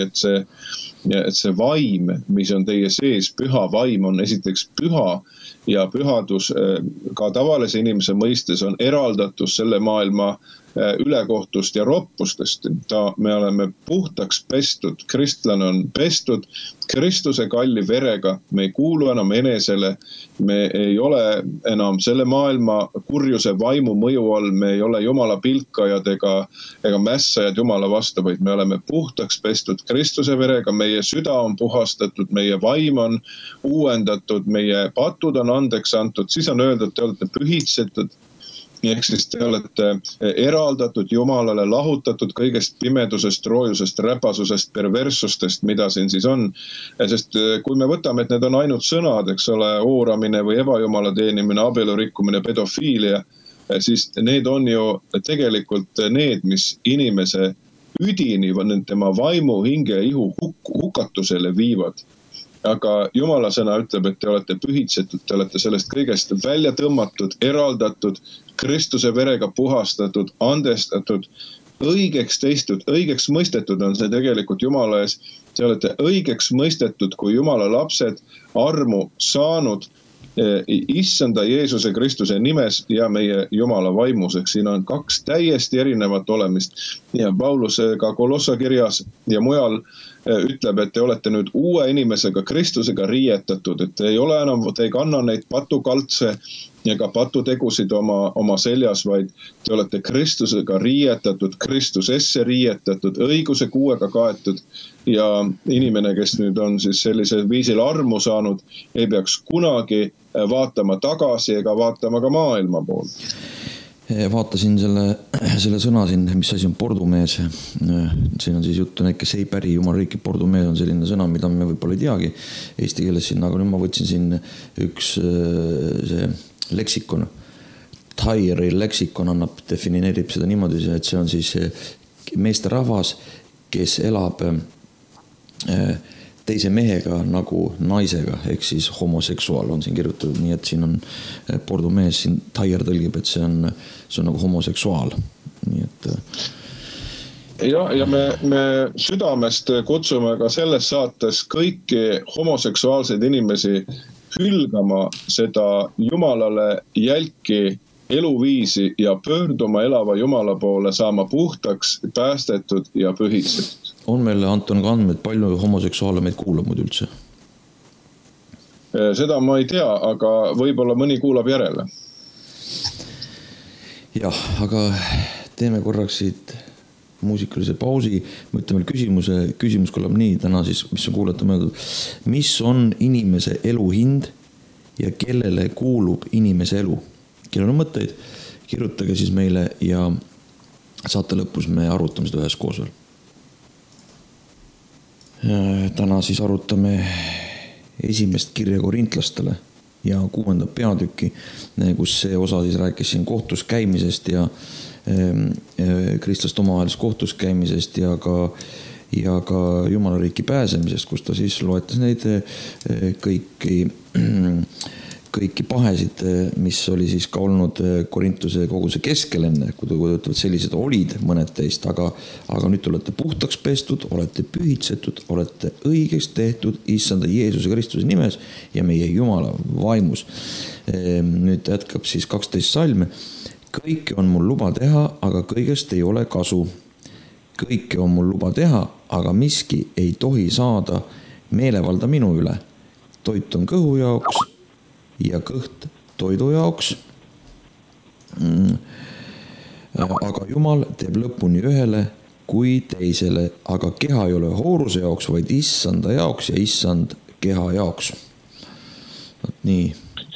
et see vaim, mis on teie sees, püha vaim on esiteks püha ja pühadus ka tavalise inimese mõistes on eraldatus selle maailma ülekohtust ja roppustest. Me oleme puhtaks pestud, kristlane on pestud Kristuse kalli verega, me ei kuulu enam enesele, me ei ole enam selle maailma kurjuse vaimu mõju all, me ei ole Jumala pilkajad ega mässajad Jumala vastu, vaid me oleme puhtaks pestud Kristuse verega, meie süda on puhastatud, meie vaim on uuendatud, meie patud on andeks antud, siis on öeldud, te olete pühitsetud, ehk siis te olete eraldatud Jumalale, lahutatud kõigest pimedusest, roojusest, räpasusest, perverssustest, mida siin siis on. Sest kui me võtame, et need on ainult sõnad, eks ole, ooramine või ebajumala teenimine, abielurikkumine, pedofiilia, siis need on ju tegelikult need, mis inimese üdini, tema vaimu, hinge ja ihu hukatusele viivad. Aga Jumala sõna ütleb, et te olete pühitsetud, te olete sellest kõigest välja tõmmatud, eraldatud, Kristuse verega puhastatud, andestatud, õigeks teistud, õigeks mõistetud on see tegelikult Jumala ees. Te olete õigeks mõistetud, kui Jumala lapsed armu saanud issanda Jeesuse Kristuse nimes ja meie Jumala vaimuseks. Siin on kaks täiesti erinevat olemist. Ja Paulus ka Kolossa kirjas ja mujal ütleb, et te olete nüüd uue inimesega Kristusega riietatud, et te ei ole enam, te ei kanna neid patukaltse ega patutegusid oma seljas, vaid te olete Kristusega riietatud, Kristusesse riietatud, õiguse kuuega kaetud ja inimene, kes nüüd on siis sellisel viisil armu saanud, ei peaks kunagi vaatama tagasi ega vaatama ka maailma poole. Vaatasin selle sõna siin, mis asi on pordumees. Siin on siis juttu need, kes ei päri Jumala riiki. Pordumees on selline sõna, mida me võib-olla ei teagi eesti keeles siin, aga nüüd ma võtsin siin üks see leksikon. Thairi leksikon defineerib seda niimoodi, et see on siis meeste rahvas, kes elab teise mehega nagu naisega, ehk siis homoseksuaal on siin kirjutatud, nii et siin on pordumees, siin Thair tõlgib, et see on nagu homoseksuaal. Nii et ja me südamest kutsume ka selles saates kõiki homoseksuaalseid inimesi hülgama seda Jumalale jälki eluviisi ja pöörduma elava Jumala poole, saama puhtaks, päästetud ja pühitsetud. On meil, Anton, ka andmed, palju homoseksuaale meid kuulab muidu üldse? Seda ma ei tea, aga võib-olla mõni kuulab järele. Jah, aga teeme korraks siit muusikalise pausi. Ma ütlen veel küsimus kõlab nii täna siis, mis on kuulata mõeldud. Mis on inimese elu hind ja kellele kuulub inimese elu? Kellel on mõtteid, kirjutage siis meile ja saate lõpus me arutame seda ühes koos veel. Täna siis arutame esimest kirja korintlastele ja 6. peatükki, kus see osa siis rääkis siin kohtus käimisest ja kristlaste omavahelis kohtus käimisest ja ka Jumala riiki pääsemisest, kus ta siis loetas neid kõiki pahesid, mis oli siis ka olnud Korintuse koguse keskel enne, kui ta ütlevad, sellised olid mõned teist, aga nüüd olete puhtaks pestud, olete pühitsetud, olete õigeks tehtud Issanda Jeesuse Kristuse nimes ja meie Jumala vaimus. Nüüd jätkab siis 12 salme. Kõike on mul luba teha, aga kõigest ei ole kasu. Kõike on mul luba teha, aga miski ei tohi saada meelevalda minu üle. Toit on kõhu jaoks ja kõht toidu jaoks. Aga Jumal teeb lõpuni ühele kui teisele, aga keha ei ole hooruse jaoks, vaid Issanda jaoks ja Issand keha jaoks. Nii.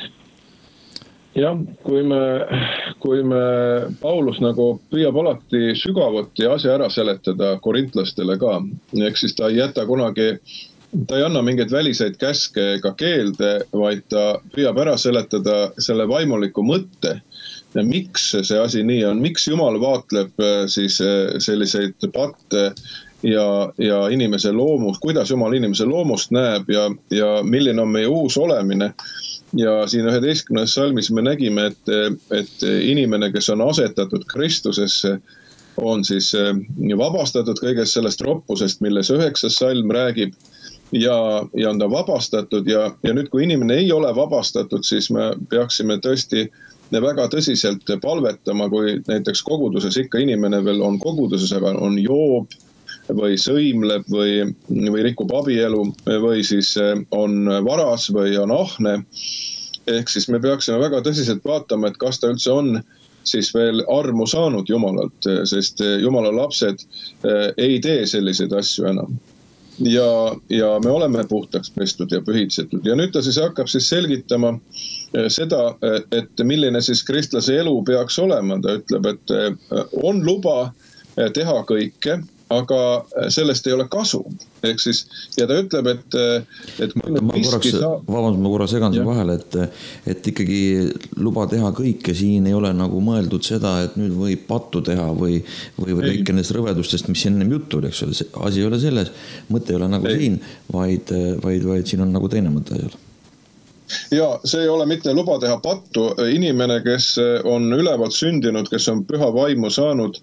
Jah, kui me Paulus nagu püüab alati sügavuti asja ära seletada korintlastele ka, ehk siis ta ei jäta kunagi, ta ei anna mingeid väliseid käske ega keelde, vaid ta püüab ära seletada selle vaimuliku mõtte, miks see asi nii on, miks Jumal vaatleb siis selliseid patte ja inimese loomust, kuidas Jumal inimese loomust näeb ja milline on meie uus olemine. Ja siin 11. salmis me nägime, et inimene, kes on asetatud Kristusesse, on siis vabastatud kõigest sellest roppusest, milles 9. salm räägib ja on ta vabastatud ja nüüd, kui inimene ei ole vabastatud, siis me peaksime tõesti väga tõsiselt palvetama, kui näiteks koguduses ikka inimene veel on koguduses, aga on joob või sõimleb või rikub abielu või siis on varas või on ahne. Ehk siis me peaksime väga tõsiselt vaatama, et kas ta üldse on siis veel armu saanud Jumalalt, sest Jumala lapsed ei tee selliseid asju enam. Ja me oleme puhtaks pestud ja pühitsetud. Ja nüüd ta siis hakkab siis selgitama seda, et milline siis kristlase elu peaks olema. Ta ütleb, et on luba teha kõike, aga sellest ei ole kasu. Ehk siis, ja ta ütleb, et ma korra segan siin vahele, et ikkagi luba teha kõike, siin ei ole nagu mõeldud seda, et nüüd võib pattu teha või kõike nendest rõvedustest, mis ennem juttu oli, eks ole, asi ei ole selles, mõte ei ole nagu siin, vaid siin on nagu teine mõte ajal. Ja see ei ole mitte luba teha pattu. Inimene, kes on ülevalt sündinud, kes on püha vaimu saanud,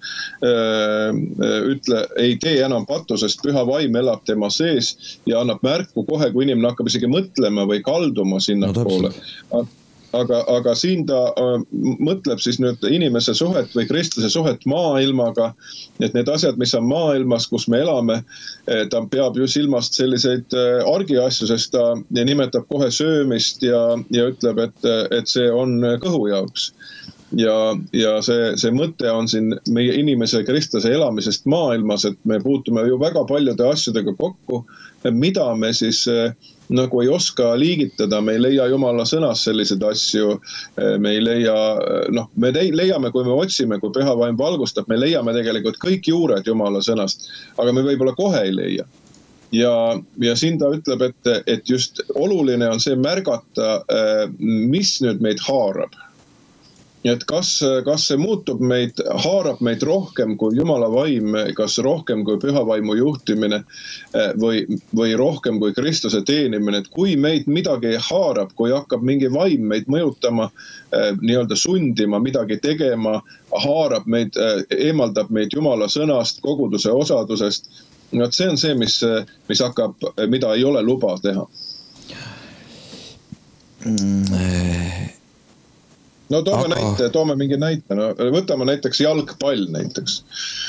ei tee enam pattu, sest püha vaim elab tema sees ja annab märku kohe, kui inimene hakkab isegi mõtlema või kalduma sinna poole. Aga siin ta mõtleb siis nüüd inimese suhet või kristlase suhet maailmaga, et need asjad, mis on maailmas, kus me elame, ta peab ju silmast selliseid argiasju, sest ta nimetab kohe söömist ja ütleb, et see on kõhu jaoks. Ja see mõte on siin meie inimese kristlase elamisest maailmas, et me puutume ju väga paljude asjadega kokku, mida me siis nagu ei oska liigitada, me ei leia Jumala sõnas selliseid asju, me ei leia, me leiame, kui me otsime, kui püha vaim valgustab, me leiame tegelikult kõik juured Jumala sõnast, aga me võib-olla kohe ei leia. Ja siin ta ütleb, et just oluline on see märgata, mis nüüd meid haarab. Et kas see muutub haarab meid rohkem kui Jumala vaim, kas rohkem kui püha vaimu juhtimine või rohkem kui Kristuse teenimine, et kui meid midagi haarab, kui hakkab mingi vaim meid mõjutama, nii-öelda sundima midagi tegema, haarab meid, eemaldab meid Jumala sõnast, koguduse osadusest, see on see, mis hakkab, mida ei ole luba teha. No toome mingi näite, no võtame näiteks jalgpall näiteks.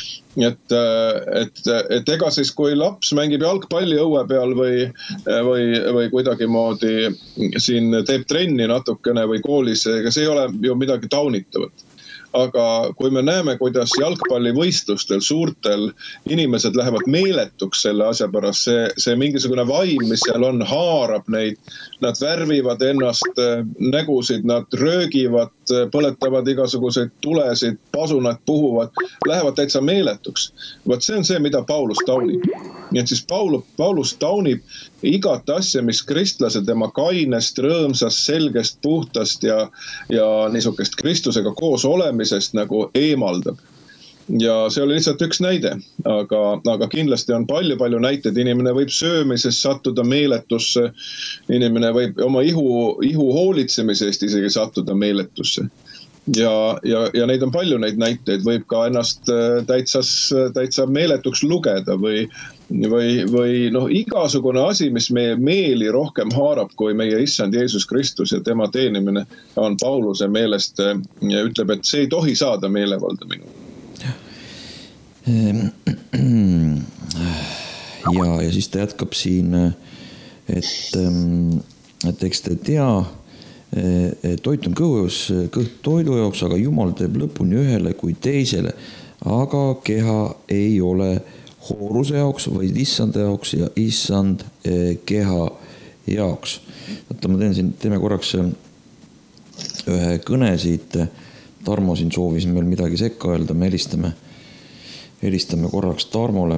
Et ega siis, kui laps mängib jalgpalli õue peal või kuidagi moodi siin teeb trenni natukene või koolis, ega see ei ole ju midagi taunitavat. Aga kui me näeme, kuidas jalgpallivõistlustel suurtel inimesed lähevad meeletuks selle asja pärast, see mingisugune vaim, mis seal on, haarab neid, nad värvivad ennast nägusid, nad röögivad, põletavad igasuguseid tulesid, pasunad puhuvad, lähevad täitsa meeletuks. Võt see on see, mida Paulus taunib. Nii et siis Paulus taunib igat asja, mis kristlase tema kainest, rõõmsast, selgest, puhtast ja niisugust Kristusega koos olemisest nagu eemaldab. Ja see oli lihtsalt üks näide, aga kindlasti on palju näiteid. Inimene võib söömises sattuda meeletusse, inimene võib oma ihu hoolitsemisest isegi sattuda meeletusse. Ja neid on palju neid näiteid, võib ka ennast täitsa meeletuks lugeda või igasugune asi, mis meie meeli rohkem haarab kui meie issand Jeesus Kristus ja tema teenimine on Pauluse meelest ja ütleb, et see ei tohi saada meelevalda minu. Ja siis ta jätkab siin, et eks te tea, toit on kõht toidu jaoks, aga Jumal teeb lõpuni ühele kui teisele, aga keha ei ole hooruse jaoks, vaid issanda jaoks ja issand keha jaoks. Ma teeme korraks ühe kõne siit. Tarmo siin soovis meil midagi sekka öelda, me helistame korraks Tarmole.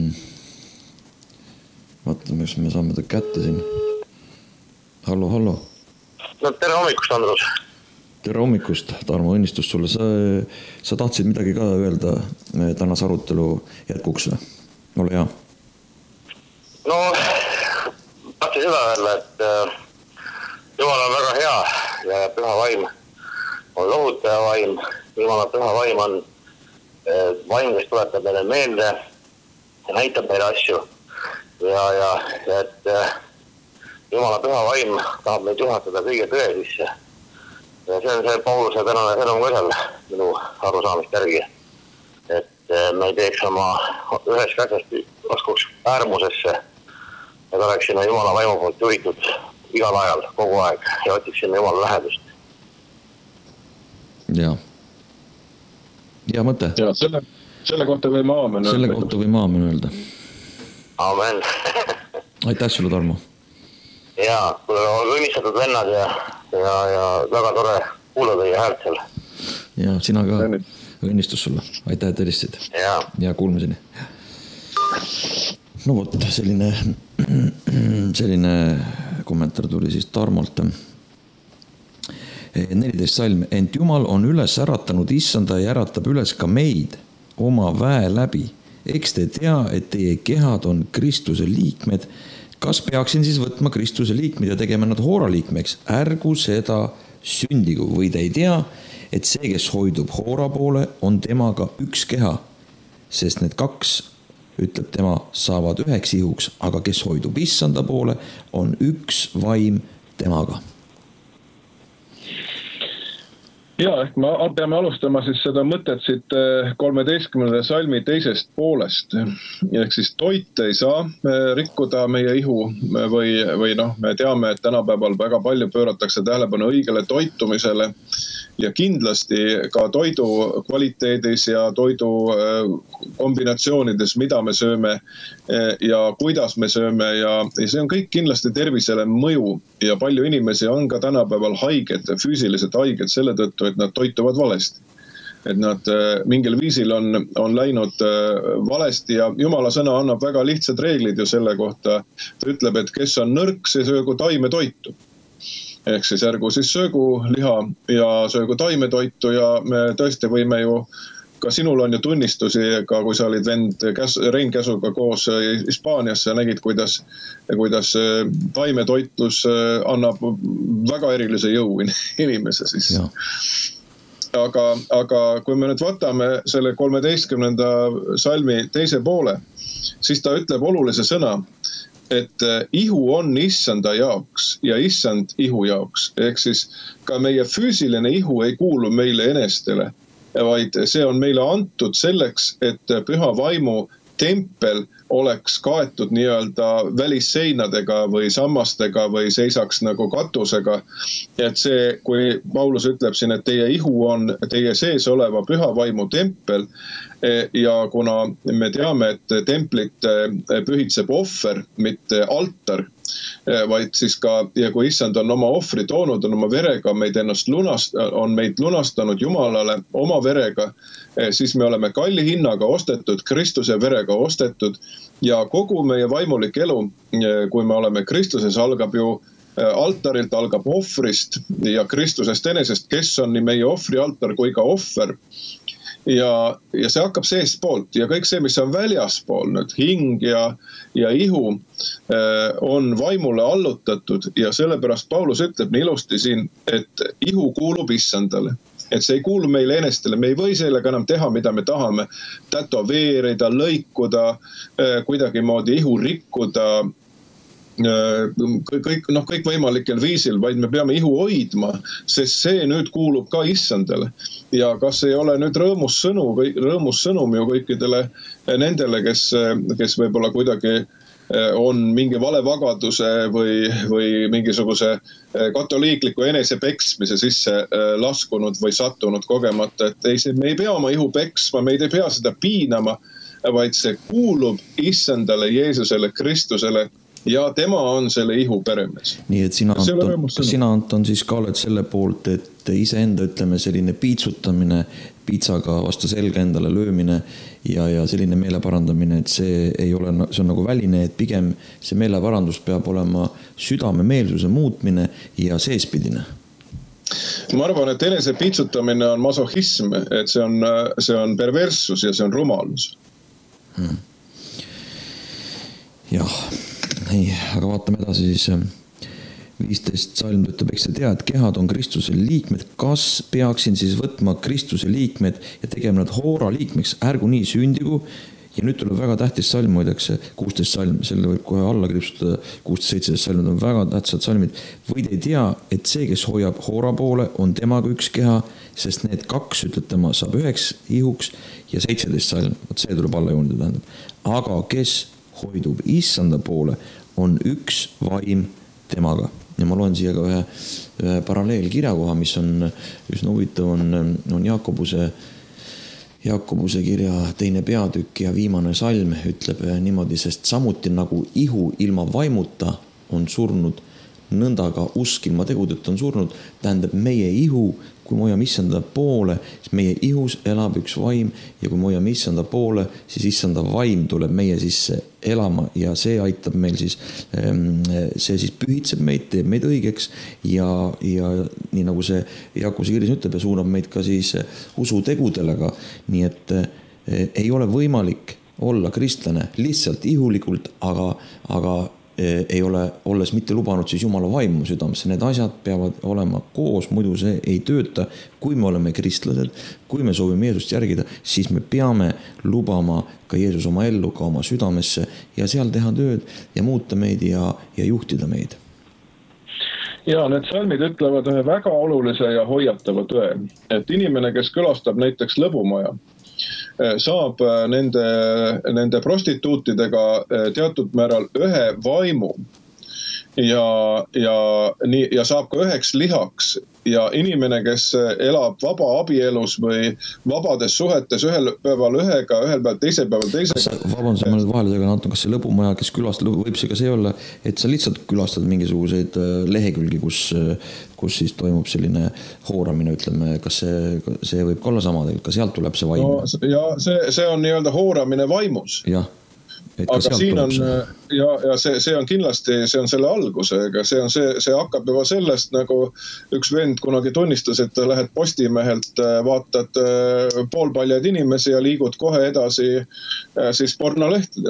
Vaatame, kas me saame ta kätte siin. Hallo. No, tere hommikust, Andrus. Tere hommikust, Tarmo, õnnistus sulle. Sa tahtsid midagi ka öelda tänase arutelu jätkuks või? Ole hea. No, tahtsin seda öelda, et Jumal on väga hea ja püha vaim on lohutaja vaim. Jumala püha vaim on vaim, kes tuletab meile meelde ja näitab meile asju. Ja et Jumala püha vaim tahab meid juhatada kõige tõe sisse. Ja see on see Pauluse tänane sõnum ka seal minu arusaamist järgi. Et me ei teeks oma ühes käsest laskuks äärmusesse, et oleksime Jumala vaimu poolt juhitud igal ajal, kogu aeg ja otsiksime Jumala lähedust. Ja mõte. Ja selle kohta võime aamen öelda. Selle kohta võime aamen öelda. Aamen. Aitäh sulle, Tarmo. Ja, õnnistatud vennad ja väga tore kuulada teie häält seal. Ja sina ka õnnistus sulle. Aitäh, et helistasid. Ja kuulmiseni. No vot, selline kommentaar tuli siis Tarmolt. 14 salm. Ent Jumal on üles äratanud issanda ja äratab üles ka meid oma väe läbi. Eks te tea, et teie kehad on Kristuse liikmed. Kas peaksin siis võtma Kristuse liikmed ja tegema nad hoora liikmeks? Ärgu seda sündigu, või te ei tea, et see, kes hoidub hoora poole, on temaga üks keha, sest need kaks, ütleb tema, saavad üheks ihuks, aga kes hoidub issanda poole, on üks vaim temaga. Ja, ehk me peame alustama siis seda mõtet siit 13. salmi teisest poolest. Ehk siis toit ei saa rikkuda meie ihu või me teame, et tänapäeval väga palju pööratakse tähelepanu õigele toitumisele ja kindlasti ka toidu kvaliteedis ja toidu kombinatsioonides, mida me sööme ja kuidas me sööme ja see on kõik kindlasti tervisele mõju ja palju inimesi on ka tänapäeval haiged, füüsiliselt haiged selle tõttu, et nad toituvad valesti. Et nad mingil viisil on läinud valesti ja Jumala sõna annab väga lihtsad reeglid ju selle kohta. Ta ütleb, et kes on nõrk, see söögu taimetoitu. Ehk siis ärgu siis söögu liha ja söögu taimetoitu ja me tõesti võime ju, ka sinul on ju tunnistusi, ka kui sa olid vend Rein Käsuga koos Hispaanias ja nägid, kuidas taimetoitlus annab väga erilise jõu inimese siis. Ja. Aga kui me nüüd võtame selle 13. salmi teise poole, siis ta ütleb olulise sõna, et ihu on issanda jaoks ja issand ihu jaoks. Ehk siis ka meie füüsiline ihu ei kuulu meile enestele, vaid see on meile antud selleks, et püha vaimu tempel oleks kaetud nii-öelda välisseinadega või sammastega või seisaks nagu katusega. Et see, kui Paulus ütleb siin, et teie ihu on teie sees oleva püha vaimu tempel, ja kuna me teame, et templit pühitseb ohver, mitte altar, vaid siis ka, ja kui issand on oma ohvri toonud, on oma verega on meid lunastanud Jumalale oma verega, siis me oleme kalli hinnaga ostetud, Kristuse verega ostetud ja kogu meie vaimulik elu, kui me oleme Kristuses, algab ju altarilt, algab ohvrist ja Kristusest enesest, kes on nii meie ohvrialtar kui ka ohver. Ja see hakkab seestpoolt ja kõik see, mis on väljaspool, nüüd hing ja ihu on vaimule allutatud ja sellepärast Paulus ütleb nii ilusti siin, et ihu kuulub issandale. Et see ei kuulu meile enestele, me ei või sellega enam teha, mida me tahame, tätoveerida, lõikuda, kuidagi moodi ihu rikkuda, kõik võimalikel viisil, vaid me peame ihu hoidma, sest see nüüd kuulub ka issandale. Ja kas ei ole nüüd rõõmus sõnum ju kõikidele nendele, kes võib-olla kuidagi on mingi valevagaduse või mingisuguse katoliikliku enesepeksmise sisse laskunud või sattunud kogemata, et me ei pea oma ihu peksma, me ei pea seda piinama, vaid see kuulub issandale, Jeesusele, Kristusele ja tema on selle ihu peremees. Nii et sina, Anton, siis ka oled selle poolt, et iseenda, ütleme, selline piitsutamine, piitsaga vastu selga endale löömine ja selline meeleparandamine, et see ei ole, see on nagu väline, et pigem see meeleparandus peab olema südame meelsuse muutmine ja seespidine. Ma arvan, et enese piitsutamine on masohism, et see on perverssus ja see on rumalus. Jah. Ei, aga vaatame edasi siis 15 salm ütleb, eks sa tea, et kehad on Kristuse liikmed, kas peaksin siis võtma Kristuse liikmed ja tegema nad hoora liikmeks, ärgu nii sündigu, ja nüüd tuleb väga tähtis salm, muideks 16 salm, selle võib kohe alla kriipsutada, 16-17 salm, on väga tähtsad salmid, võid ei tea, et see, kes hoiab hoora poole, on temaga üks keha, sest need kaks, ütleb tema, saab 9 ihuks ja 17 salm, see tuleb alla joonida, tähendab, aga kes hoidub issanda poole, on üks vaim temaga. Ja ma loen siia ka ühe paralleelkirjakoha, mis on üsna huvitav, on Jakobuse kirja 2. peatükk ja viimane salm ütleb niimoodi, sest samuti nagu ihu ilma vaimuta on surnud, nõnda ka usk ilma tegudeta on surnud, tähendab meie ihu, kui me hoiame issanda poole, siis meie ihus elab üks vaim ja kui me hoiame issanda poole, siis issanda vaim tuleb meie sisse elama ja see aitab meil siis, see siis pühitseb meid, teeb meid õigeks ja nii nagu see Jakobuse kirjas ütleb ja suunab meid ka siis usutegudelega, nii et ei ole võimalik olla kristlane lihtsalt ihulikult, aga ei ole, olles mitte lubanud siis Jumala vaimu südamesse. Need asjad peavad olema koos, muidu see ei tööta. Kui me oleme kristlased, kui me soovime Jeesust järgida, siis me peame lubama ka Jeesus oma ellu, ka oma südamesse ja seal teha tööd ja muuta meid ja juhtida meid. Ja need salmid ütlevad ühe väga olulise ja hoiatava tõe, et inimene, kes külastab näiteks lõbumaja, saab nende prostituutidega teatud määral ühe vaimu ja saab ka üheks lihaks ja inimene, kes elab vaba abielus või vabades suhetes ühel päeval ühega, ühel päeval teisel päeval teisega. Vabanduse, ma nüüd vahele tagan, Anton, kas see lõbumaja, kes külastab, võib see ka see olla, et sa lihtsalt külastad mingisuguseid lehekülgi, kus siis toimub selline hooramine, ütleme, kas see võib ka olla sama, ka sealt tuleb see vaim? No, ja see on nii-öelda hooramine vaimus. Jah. Aga siin on, ja see on kindlasti, see on selle algusega, see hakkab juba sellest, nagu üks vend kunagi tunnistas, et lähed Postimehelt, vaatad poolpaljad inimesi ja liigud kohe edasi siis pornolehtedele.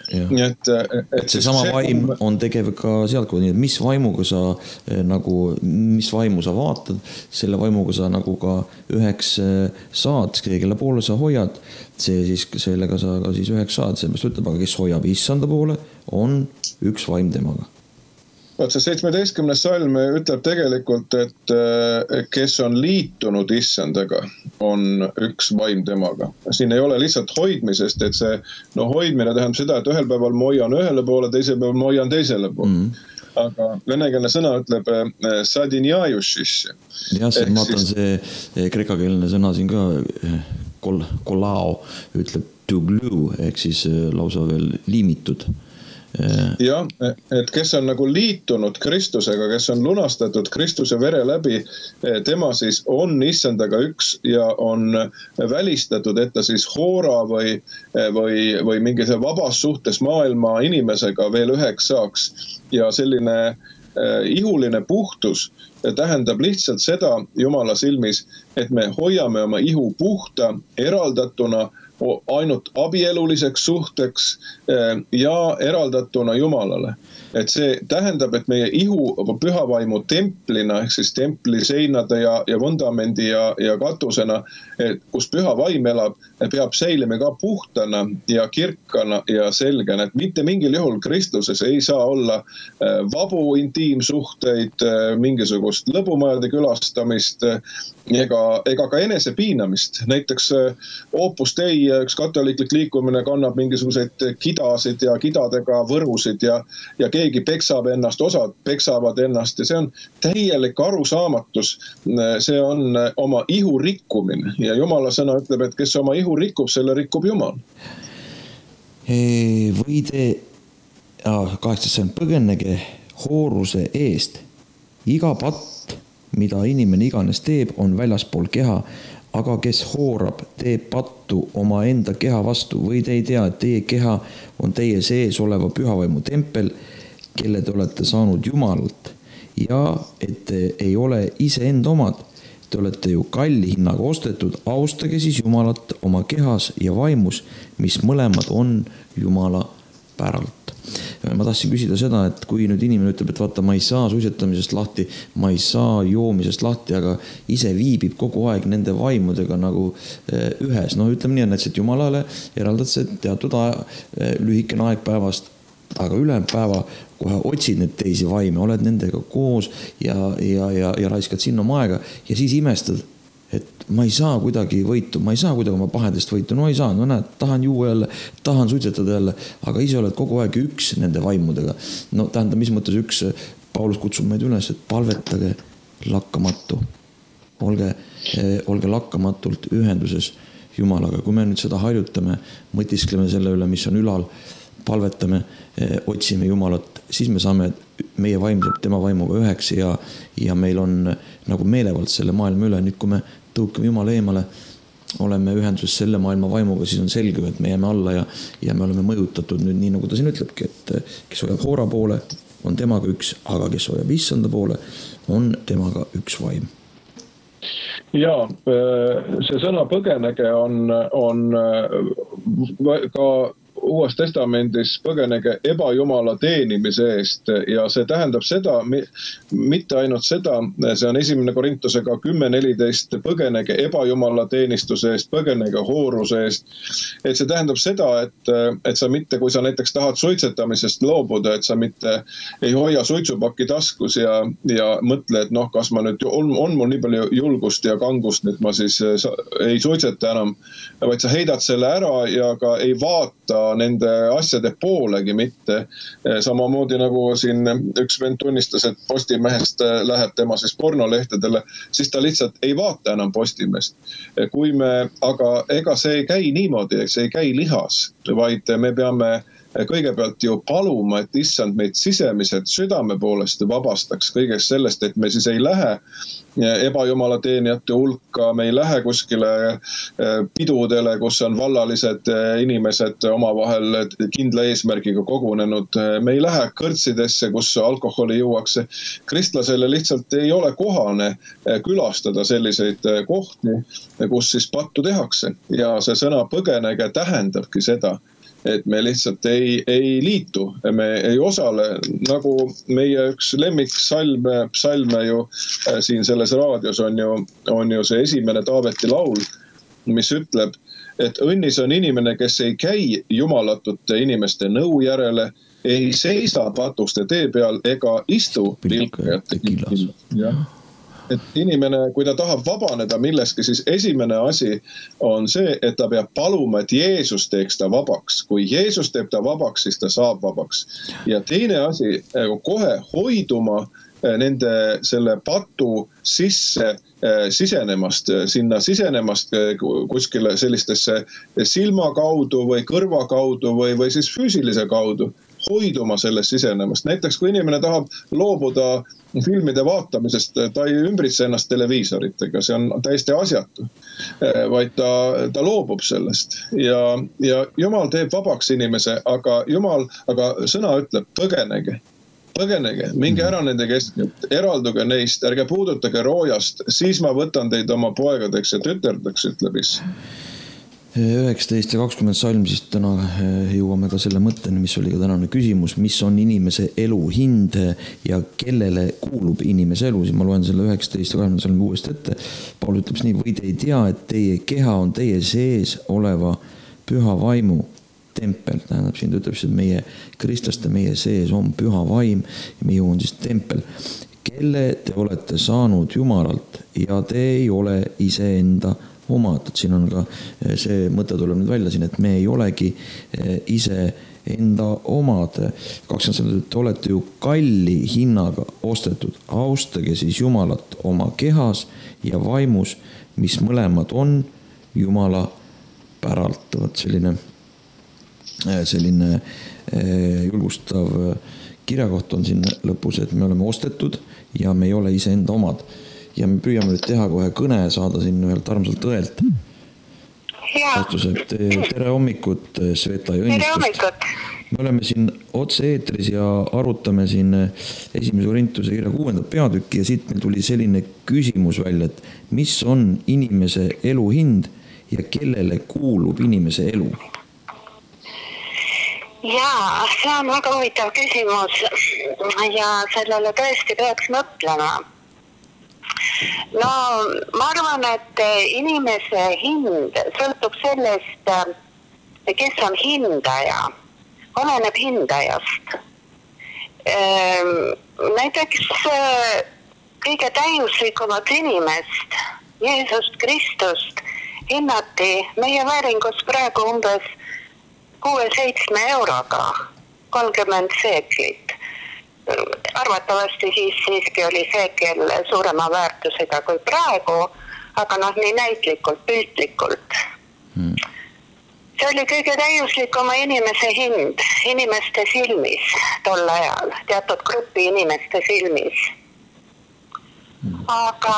nii et see sama vaim on tegev ka sealt, nii et mis vaimuga sa mis vaimu sa vaatad, selle vaimuga sa nagu ka üheks saad, kelle poole sa hoiad, see siis sellega sa ka siis üheks saad, sellepärast ütleb, aga kes hoiab issanda poole, on üks vaim temaga. Vaat see 17. salm ütleb tegelikult, et kes on liitunud issandaga, on üks vaim temaga. Siin ei ole lihtsalt hoidmisest, et see hoidmine tähendab seda, et ühel päeval ma hoian ühele poole, teisel päeval ma hoian teisele poole. Aga venekeelne sõna ütleb sadinjajushisse. Jah, see ma vaatan see kreekakeelne sõna siin ka, kolao, ütleb to glue, ehk siis lausa veel liimitud. Jah, et kes on nagu liitunud Kristusega, kes on lunastatud Kristuse vere läbi, tema siis on issandaga üks ja on välistatud, et ta siis hoora või mingi vabas suhtes maailma inimesega veel üheks saaks. Ja selline ihuline puhtus tähendab lihtsalt seda Jumala silmis, et me hoiame oma ihu puhta, eraldatuna, ainult abieluliseks suhteks ja eraldatuna Jumalale. Et see tähendab, et meie ihu pühavaimu templina, ehk siis templi seinade ja vundamendi ja katusena, kus püha vaim elab, peab säilima ka puhtana ja kirkana ja selgena. Et mitte mingil juhul Kristuses ei saa olla vabu intiimsuhteid, mingisugust lõbumajade külastamist ega ka enesepiinamist. Näiteks Opus Dei, üks katoliiklik liikumine kannab mingisuguseid kidasid ja kidadega võrusid ja keegi peksab ennast, osad peksavad ennast ja see on täielik arusaamatus. See on oma ihu rikkumine ja Jumala sõna ütleb, et kes oma ihu rikub, selle rikub Jumal. Või te 18. põgenege hooruse eest. Iga patt, mida inimene iganes teeb, on väljaspool keha, aga kes hoorab, teeb pattu oma enda keha vastu või te ei tea, et teie keha on teie sees oleva pühavaimu tempel, kelle te olete saanud Jumalalt ja et te ei ole iseenda omad. Te olete ju kalli hinnaga ostetud, austage siis Jumalat oma kehas ja vaimus, mis mõlemad on Jumala päralt. Ma tahtsin küsida seda, et kui nüüd inimene ütleb, et vaata, ma ei saa suitsetamisest lahti, ma ei saa joomisest lahti, aga ise viibib kogu aeg nende vaimudega nagu ühes. Ütleme nii, et Jumalale eraldad see teatud lühikene aeg päevast, aga ülejäänud päeva kohe otsid need teisi vaime, oled nendega koos ja raiskad sinna oma aega ja siis imestad, et ma ei saa kuidagi võitu, ma ei saa kuidagi oma pahedest võitu, no ei saa, no näed, tahan juua jälle, tahan suitsetada jälle, aga ise oled kogu aeg üks nende vaimudega. No tähendab, mis mõttes üks, Paulus kutsub meid üles, et palvetage lakkamatu. Olge lakkamatult ühenduses Jumalaga. Kui me nüüd seda harjutame, mõtiskleme selle üle, mis on ülal, palvetame, otsime Jumalat, siis me saame meie vaim saab tema vaimuga üheks ja meil on nagu meelevald selle maailma üle. Nüüd kui me tõukame Jumala eemale, oleme ühenduses selle maailma vaimuga, siis on selge, et me jääme alla ja me oleme mõjutatud nüüd nii, nagu ta siin ütlebki, et kes hoiab hoora poole, on temaga üks, aga kes hoiab issanda poole, on temaga üks vaim. Ja, see sõna põgenege on ka Uues testamendis põgenege ebajumala teenimise eest ja see tähendab seda, mitte ainult seda, see on 1. Korintosega 10.14, põgenege ebajumala teenistuse eest, põgenege hooruse eest. Et see tähendab seda, et sa mitte, kui sa näiteks tahad suitsetamisest loobuda, et sa mitte ei hoia suitsupakki taskus ja mõtle, et kas ma nüüd on mul nii palju julgust ja kangust, et ma siis ei suitseta enam, vaid sa heidad selle ära ja ka ei vaata nende asjade poolegi mitte. Samamoodi nagu siin üks vend tunnistas, et Postimehest läheb tema siis pornolehtedele, siis ta lihtsalt ei vaata enam Postimehest. Aga ega see ei käi niimoodi, see ei käi lihas, vaid me peame kõigepealt ju paluma, et issand meid sisemiselt südame poolest vabastaks kõigest sellest, et me siis ei lähe ebajumala teenijate hulka, me ei lähe kuskile pidudele, kus on vallalised inimesed omavahel kindla eesmärgiga kogunenud. Me ei lähe kõrtsidesse, kus alkoholi juuakse. Kristlasele lihtsalt ei ole kohane külastada selliseid kohti, kus siis pattu tehakse. Ja see sõna põgenege tähendabki seda, et me lihtsalt ei liitu, me ei osale, nagu meie üks lemmiksalme ju siin selles raadios on ju see esimene Taaveti laul, mis ütleb, et õnnis on inimene, kes ei käi jumalatute inimeste nõu järele, ei seisa patuste tee peal ega istu pilkajate killas. Et inimene, kui ta tahab vabaneda milleski, siis esimene asi on see, et ta peab paluma, et Jeesus teeks ta vabaks. Kui Jeesus teeb ta vabaks, siis ta saab vabaks. Ja teine asi, kohe hoiduma nende selle patu sisse sisenemast, sinna sisenemast kuskile sellistesse silma kaudu või kõrva kaudu või siis füüsilise kaudu. Hoiduma sellest sisenemast. Näiteks kui inimene tahab loobuda filmide vaatamisest, ta ei ümbritse ennast televiisoritega, see on täiesti asjatu, vaid ta loobub sellest. Ja Jumal teeb vabaks inimese, aga sõna ütleb, põgenege, minge ära nende keskelt, eralduge neist, ärge puudutage roojast, siis ma võtan teid oma poegadeks ja tüterdeks, ütleb issand. 19 ja 20 salm, siis täna jõuame ka selle mõtteni, mis oli ka tänane küsimus, mis on inimese elu hind ja kellele kuulub inimese elu. Siis ma loen selle 19 ja 20 salmi uuesti ette. Paul ütleb nii, või te ei tea, et teie keha on teie sees oleva püha vaimu tempel. Tähendab, siin ta ütleb, et meie kristlaste, meie sees on püha vaim ja meie on siis tempel, kelle te olete saanud Jumalalt ja te ei ole iseenda omad. Siin on ka see mõte tuleb nüüd välja siin, et me ei olegi ise enda omad. 20, te olete ju kalli hinnaga ostetud. Austage siis Jumalat oma kehas ja vaimus, mis mõlemad on Jumala päralt. Selline julgustav kirjakoht on siin lõpus, et me oleme ostetud ja me ei ole ise enda omad. Ja me püüame nüüd teha kohe kõne, saada siin ühelt armsalt õelt. Tere hommikut, Sveta ja õnnistust. Me oleme siin otse eetris ja arutame siin 1. Korintuse kirja 6. peatükki ja siit meil tuli selline küsimus välja, et mis on inimese elu hind ja kellele kuulub inimese elu? Jaa, see on väga huvitav küsimus ja sellele tõesti peaks mõtlema. No, ma arvan, et inimese hind sõltub sellest, kes on hindaja, oleneb hindajast. Näiteks kõige täiuslikumat inimest, Jeesust Kristust, hinnati meie vääringus praegu umbes 6-7 euroga, 30 seeklit. Arvatavasti siis siiski oli seekel suurema väärtusega kui praegu, aga nii näitlikult, piltlikult. See oli kõige täiuslikuma inimese hind, inimeste silmis tol ajal, teatud grupi inimeste silmis. Aga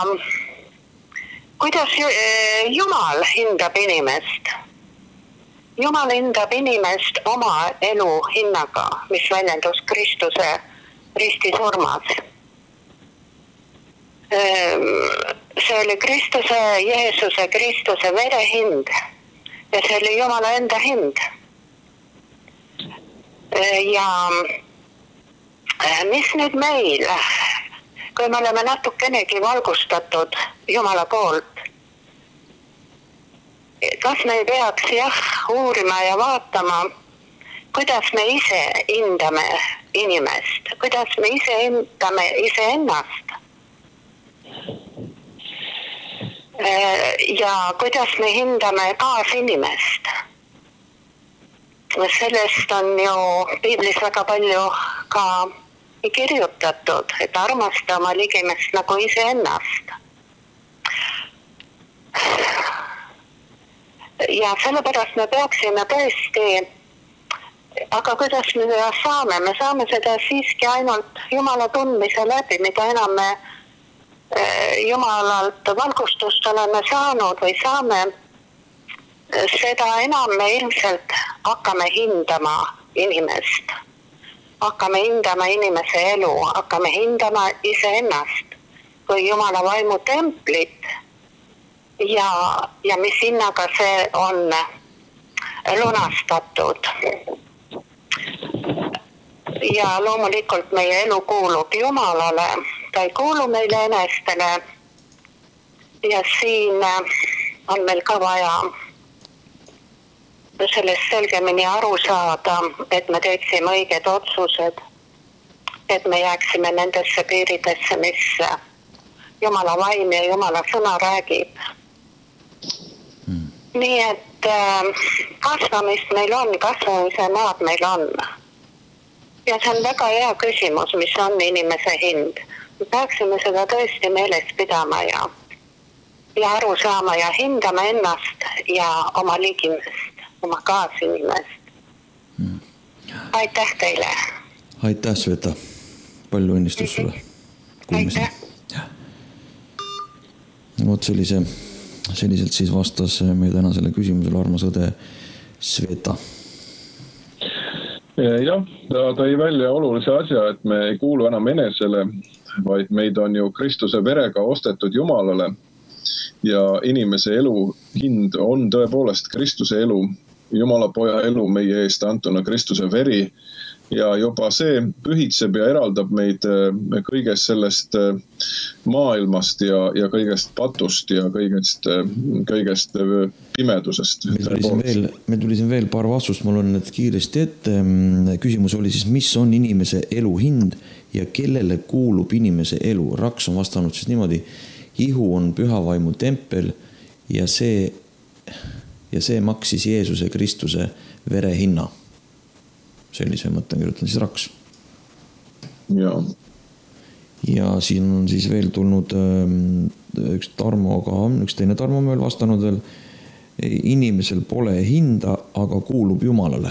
kuidas Jumal hindab inimest? Jumal hindab inimest oma elu hinnaga, mis väljendus Kristuse ristisurmas. See oli Jeesuse Kristuse vere hind ja see oli Jumala enda hind. Ja mis nüüd meil, kui me oleme natukenegi valgustatud Jumala poolt, kas me ei peaks uurima ja vaatama, kuidas me ise hindame inimest, kuidas me ise hindame iseennast ja kuidas me hindame kaasinimest. Sellest on ju Piiblis väga palju ka kirjutatud, et armasta oma ligimest nagu iseennast. Ja sellepärast me peaksime tõesti, aga kuidas me seda saame? Me saame seda siiski ainult Jumala tundmise läbi, mida enam me Jumalalt valgustust oleme saanud või saame, seda enam me ilmselt hakkame hindama inimest. Hakkame hindama inimese elu, hakkame hindama iseennast kui Jumala vaimu templit. Ja mis hinnaga see on lunastatud. Ja loomulikult meie elu kuulub Jumalale, ta ei kuulu meile enestele. Ja siin on meil ka vaja sellest selgemini aru saada, et me teeksime õiged otsused, et me jääksime nendesse piiridesse, mis Jumala vaim ja Jumala sõna räägib. Nii et kasvamist meil on, kasvamise maad meil on. Ja see on väga hea küsimus, mis on inimese hind. Me peaksime seda tõesti meeles pidama ja aru saama ja hindama ennast ja oma ligimest, oma kaasinimest. Aitäh teile! Aitäh, Sveta! Palju õnnistus sulle! Aitäh! Selliselt siis vastas meie tänasele küsimusele armas õde Sveta. Jah, ta tõi välja olulise asja, et me ei kuulu enam enesele, vaid meid on ju Kristuse verega ostetud Jumalale ja inimese elu hind on tõepoolest Kristuse elu, Jumala poja elu meie eest antuna Kristuse veri ja juba see pühitseb ja eraldab meid kõigest sellest maailmast ja kõigest patust ja kõigest pimedusest. Meil tuli siin veel paar vastust, mul on need kiiresti ette. Küsimus oli siis, mis on inimese elu hind ja kellele kuulub inimese elu? Raks on vastanud siis niimoodi, ihu on pühavaimu tempel ja see maksis Jeesuse Kristuse vere hinna. Sellise mõtte kirjutan siis Raks. Ja siin on siis veel tulnud üks teine Tarmo meil vastanud veel. Inimesel pole hinda, aga kuulub Jumalale.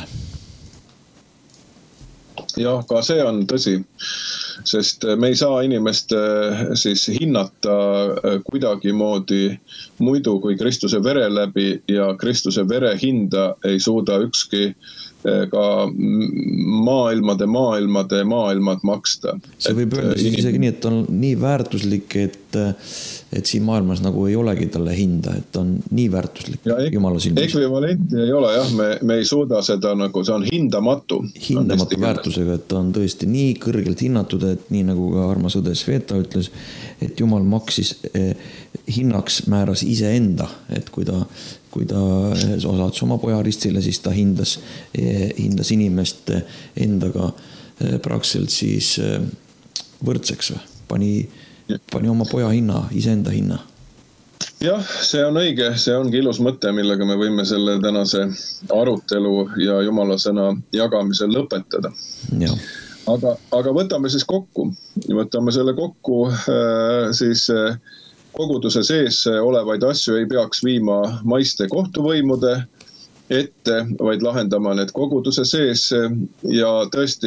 Jah, ka see on tõsi, sest me ei saa inimest siis hinnata kuidagi moodi muidu kui Kristuse vere läbi ja Kristuse vere hinda ei suuda ükski ka maailmad maksta. See võib öelda siis isegi nii, et on nii väärtuslik, et siin maailmas nagu ei olegi talle hinda, et on nii väärtuslik Jumala silmis. Ekvivalenti ei ole, jah, me ei suuda seda nagu, see on hindamatu. Hindamatu väärtusega, et ta on tõesti nii kõrgelt hinnatud, et nii nagu ka armas õde Sveta ütles, et Jumal maksis hinnaks määras iseenda, et kui ta osades oma poja ristile, siis ta hindas inimest endaga praktiliselt siis võrdseks või? Pani oma poja hinna, iseenda hinna. Jah, see on õige, see ongi ilus mõte, millega me võime selle tänase arutelu ja Jumala sõna jagamisel lõpetada. Ja. Aga võtame siis kokku. Võtame selle kokku siis koguduse sees olevaid asju ei peaks viima maiste kohtuvõimude ette, vaid lahendama need koguduse sees ja tõesti,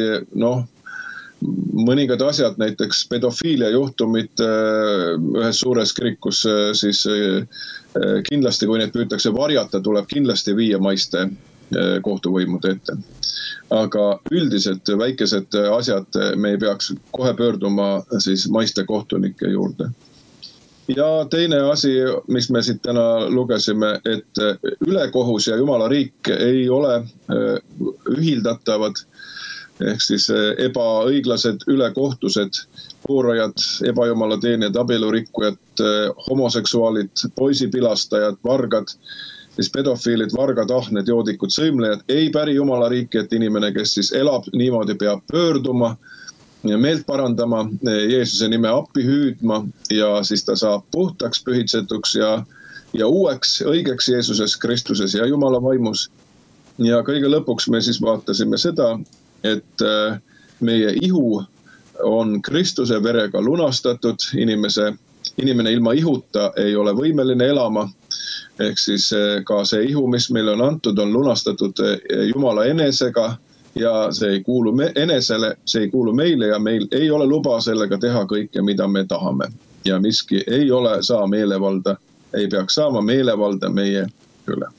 mõningad asjad, näiteks pedofiilia juhtumid ühes suures kirikus, siis kindlasti, kui need püütakse varjata, tuleb kindlasti viia maiste kohtuvõimude ette. Aga üldiselt väikesed asjad me ei peaks kohe pöörduma siis maiste kohtunike juurde. Ja teine asi, mis me siit täna lugesime, et ülekohus ja Jumala riik ei ole ühildatavad, ehk siis ebaõiglased ülekohtused, puurajad, ebajumala teenijad, abielurikkujad, homoseksuaalid, poisipilastajad, vargad, siis pedofiilid, vargad, ahned, joodikud, sõimlejad ei päri Jumala riiki, et inimene, kes siis elab niimoodi, peab pöörduma ja meelt parandama, Jeesuse nime appi hüüdma ja siis ta saab puhtaks, pühitsetuks ja uueks, õigeks Jeesuses Kristuses ja Jumala vaimus. Ja kõige lõpuks me siis vaatasime seda, et meie ihu on Kristuse verega lunastatud, inimene ilma ihuta ei ole võimeline elama, ehk siis ka see ihu, mis meile on antud, on lunastatud Jumala enesega, ja see ei kuulu enesele, see ei kuulu meile ja meil ei ole luba sellega teha kõike, mida me tahame. Ja miski ei saa meelevalda, ei peaks saama meelevalda meie üle.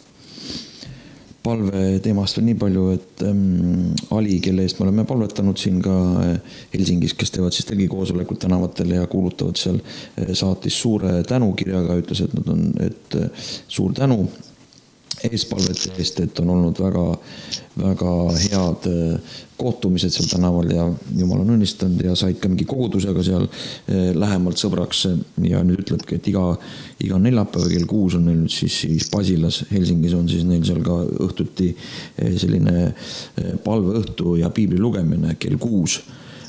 Palve teemast veel nii palju, et Ali, kelle eest me oleme palvetanud siin ka Helsingis, kes teevad siis telgikoosolekut tänavatel ja kuulutavad seal, saatis suure tänukirjaga, ütles, et suur tänu. eespalvete eest, et on olnud väga, väga head kohtumised seal tänaval ja Jumal on õnnistanud ja said ka mingi kogudusega seal lähemalt sõbraks ja nüüd ütlebki, et iga neljapäeva kell 6 on neil nüüd siis Pasilas, Helsingis on siis neil seal ka õhtuti selline palveõhtu ja piibli lugemine kell 6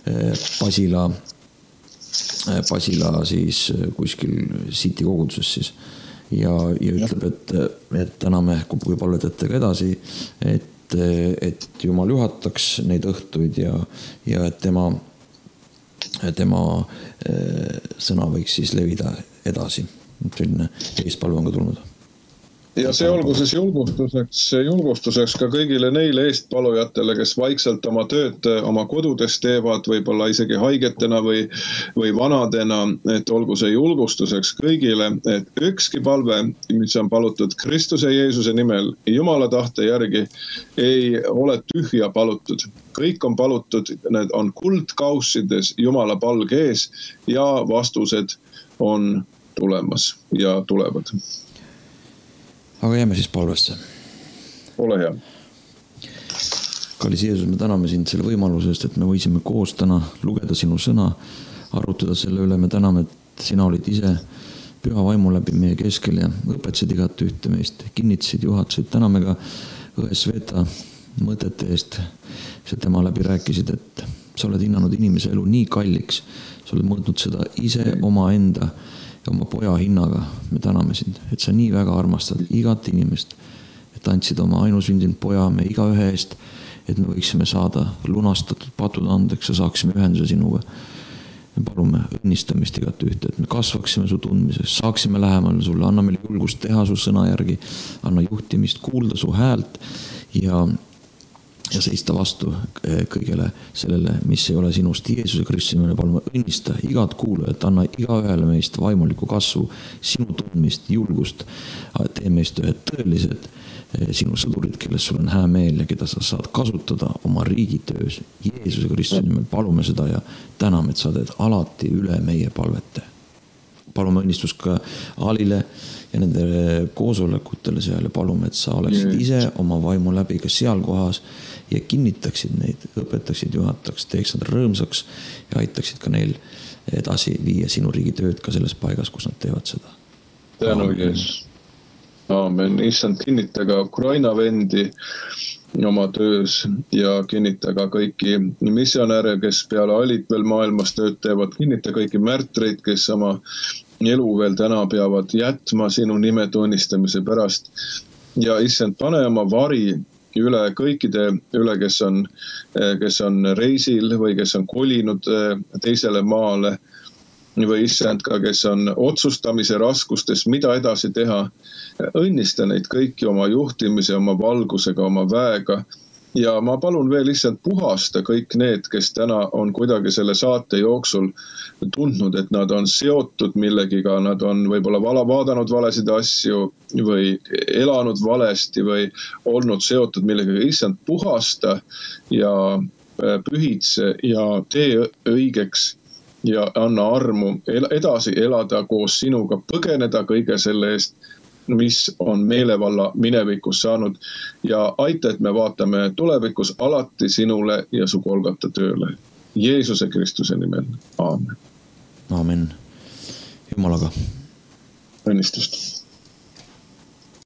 Pasila siis kuskil City koguduses siis ja ütleb, et täname, kui palvetate ka edasi, et Jumal juhataks neid õhtuid ja et tema sõna võiks siis levida edasi. Selline eespalve on ka tulnud. Ja see olgu siis julgustuseks ka kõigile neile eestpalujatele, kes vaikselt oma tööd oma kodudes teevad, võib-olla isegi haigetena või vanadena, et olgu see julgustuseks kõigile, et ükski palve, mis on palutud Kristuse Jeesuse nimel, Jumala tahte järgi, ei ole tühja palutud. Kõik on palutud, need on kuldkaussides Jumala palge ees ja vastused on tulemas ja tulevad. Aga jääme siis palvesse. Ole hea. Kallis Jeesus, me täname sind selle võimalusest, et me võisime koos täna lugeda sinu sõna, arutada selle üle. Me täname, et sina olid ise püha vaimu läbi meie keskel ja õpetasid igat ühte meist, kinnitasid, juhatasid. Täname ka õe Sveta mõtete eest. Sa tema läbi rääkisid, et sa oled hinnanud inimese elu nii kalliks. Sa oled mõõtnud seda ise oma enda ja oma poja hinnaga. Me täname sind, et sa nii väga armastad igat inimest, et andsid oma ainusündinud poja me iga ühe eest, et me võiksime saada lunastatud patud andeks ja saaksime ühenduse sinuga. Me palume õnnistamist igat ühte, et me kasvaksime su tundmises, saaksime lähemale sulle, anna meile julgust teha su sõna järgi, anna juhtimist, kuulda su häält ja seista vastu kõigele sellele, mis ei ole sinust. Jeesuse Kristuse nimel palume õnnista igat kuulajat, anna iga ühele meist vaimulikku kasvu, sinu tundmist, julgust, tee meist ühed tõelised sinu sõdurid, kellest sul on hää meel ja keda sa saad kasutada oma riigi töös. Jeesuse Kristuse nimel palume seda ja täname, et sa teed alati üle meie palvete. Palume õnnistust ka Alile ja nende koosolekutele seal ja palume, et sa oleksid ise oma vaimu läbi ka seal kohas ja kinnitaksid neid, õpetaksid, juhataks, teeks nad rõõmsaks ja aitaksid ka neil edasi viia sinu riigi tööd ka selles paigas, kus nad teevad seda. Tänu Jeesus. Aamen. Issand, kinnita ka Ukraina vendi oma töös ja kinnita ka kõiki missionäre, kes peale Alit veel maailmas tööd teevad. Kinnita kõiki märtreid, kes oma elu veel täna peavad jätma sinu nime tunnistamise pärast. Ja issand, pane oma vari üle kõikide üle, kes on reisil või kes on kolinud teisele maale või issand ka, kes on otsustamise raskustes, mida edasi teha. Õnnista neid kõiki oma juhtimise, oma valgusega, oma väega. Ja ma palun veel lihtsalt puhasta kõik need, kes täna on kuidagi selle saate jooksul tundnud, et nad on seotud millegiga, nad on võib-olla vaadanud valesid asju või elanud valesti või olnud seotud millegagi. Issand, puhasta ja pühitse ja tee õigeks ja anna armu edasi elada koos sinuga, põgeneda kõige selle eest, mis on meelevalla minevikus saanud ja aita, et me vaatame tulevikus alati sinule ja su Golgata tööle. Jeesuse Kristuse nimel. Aamen. Aamen. Jumalaga. Õnnistust.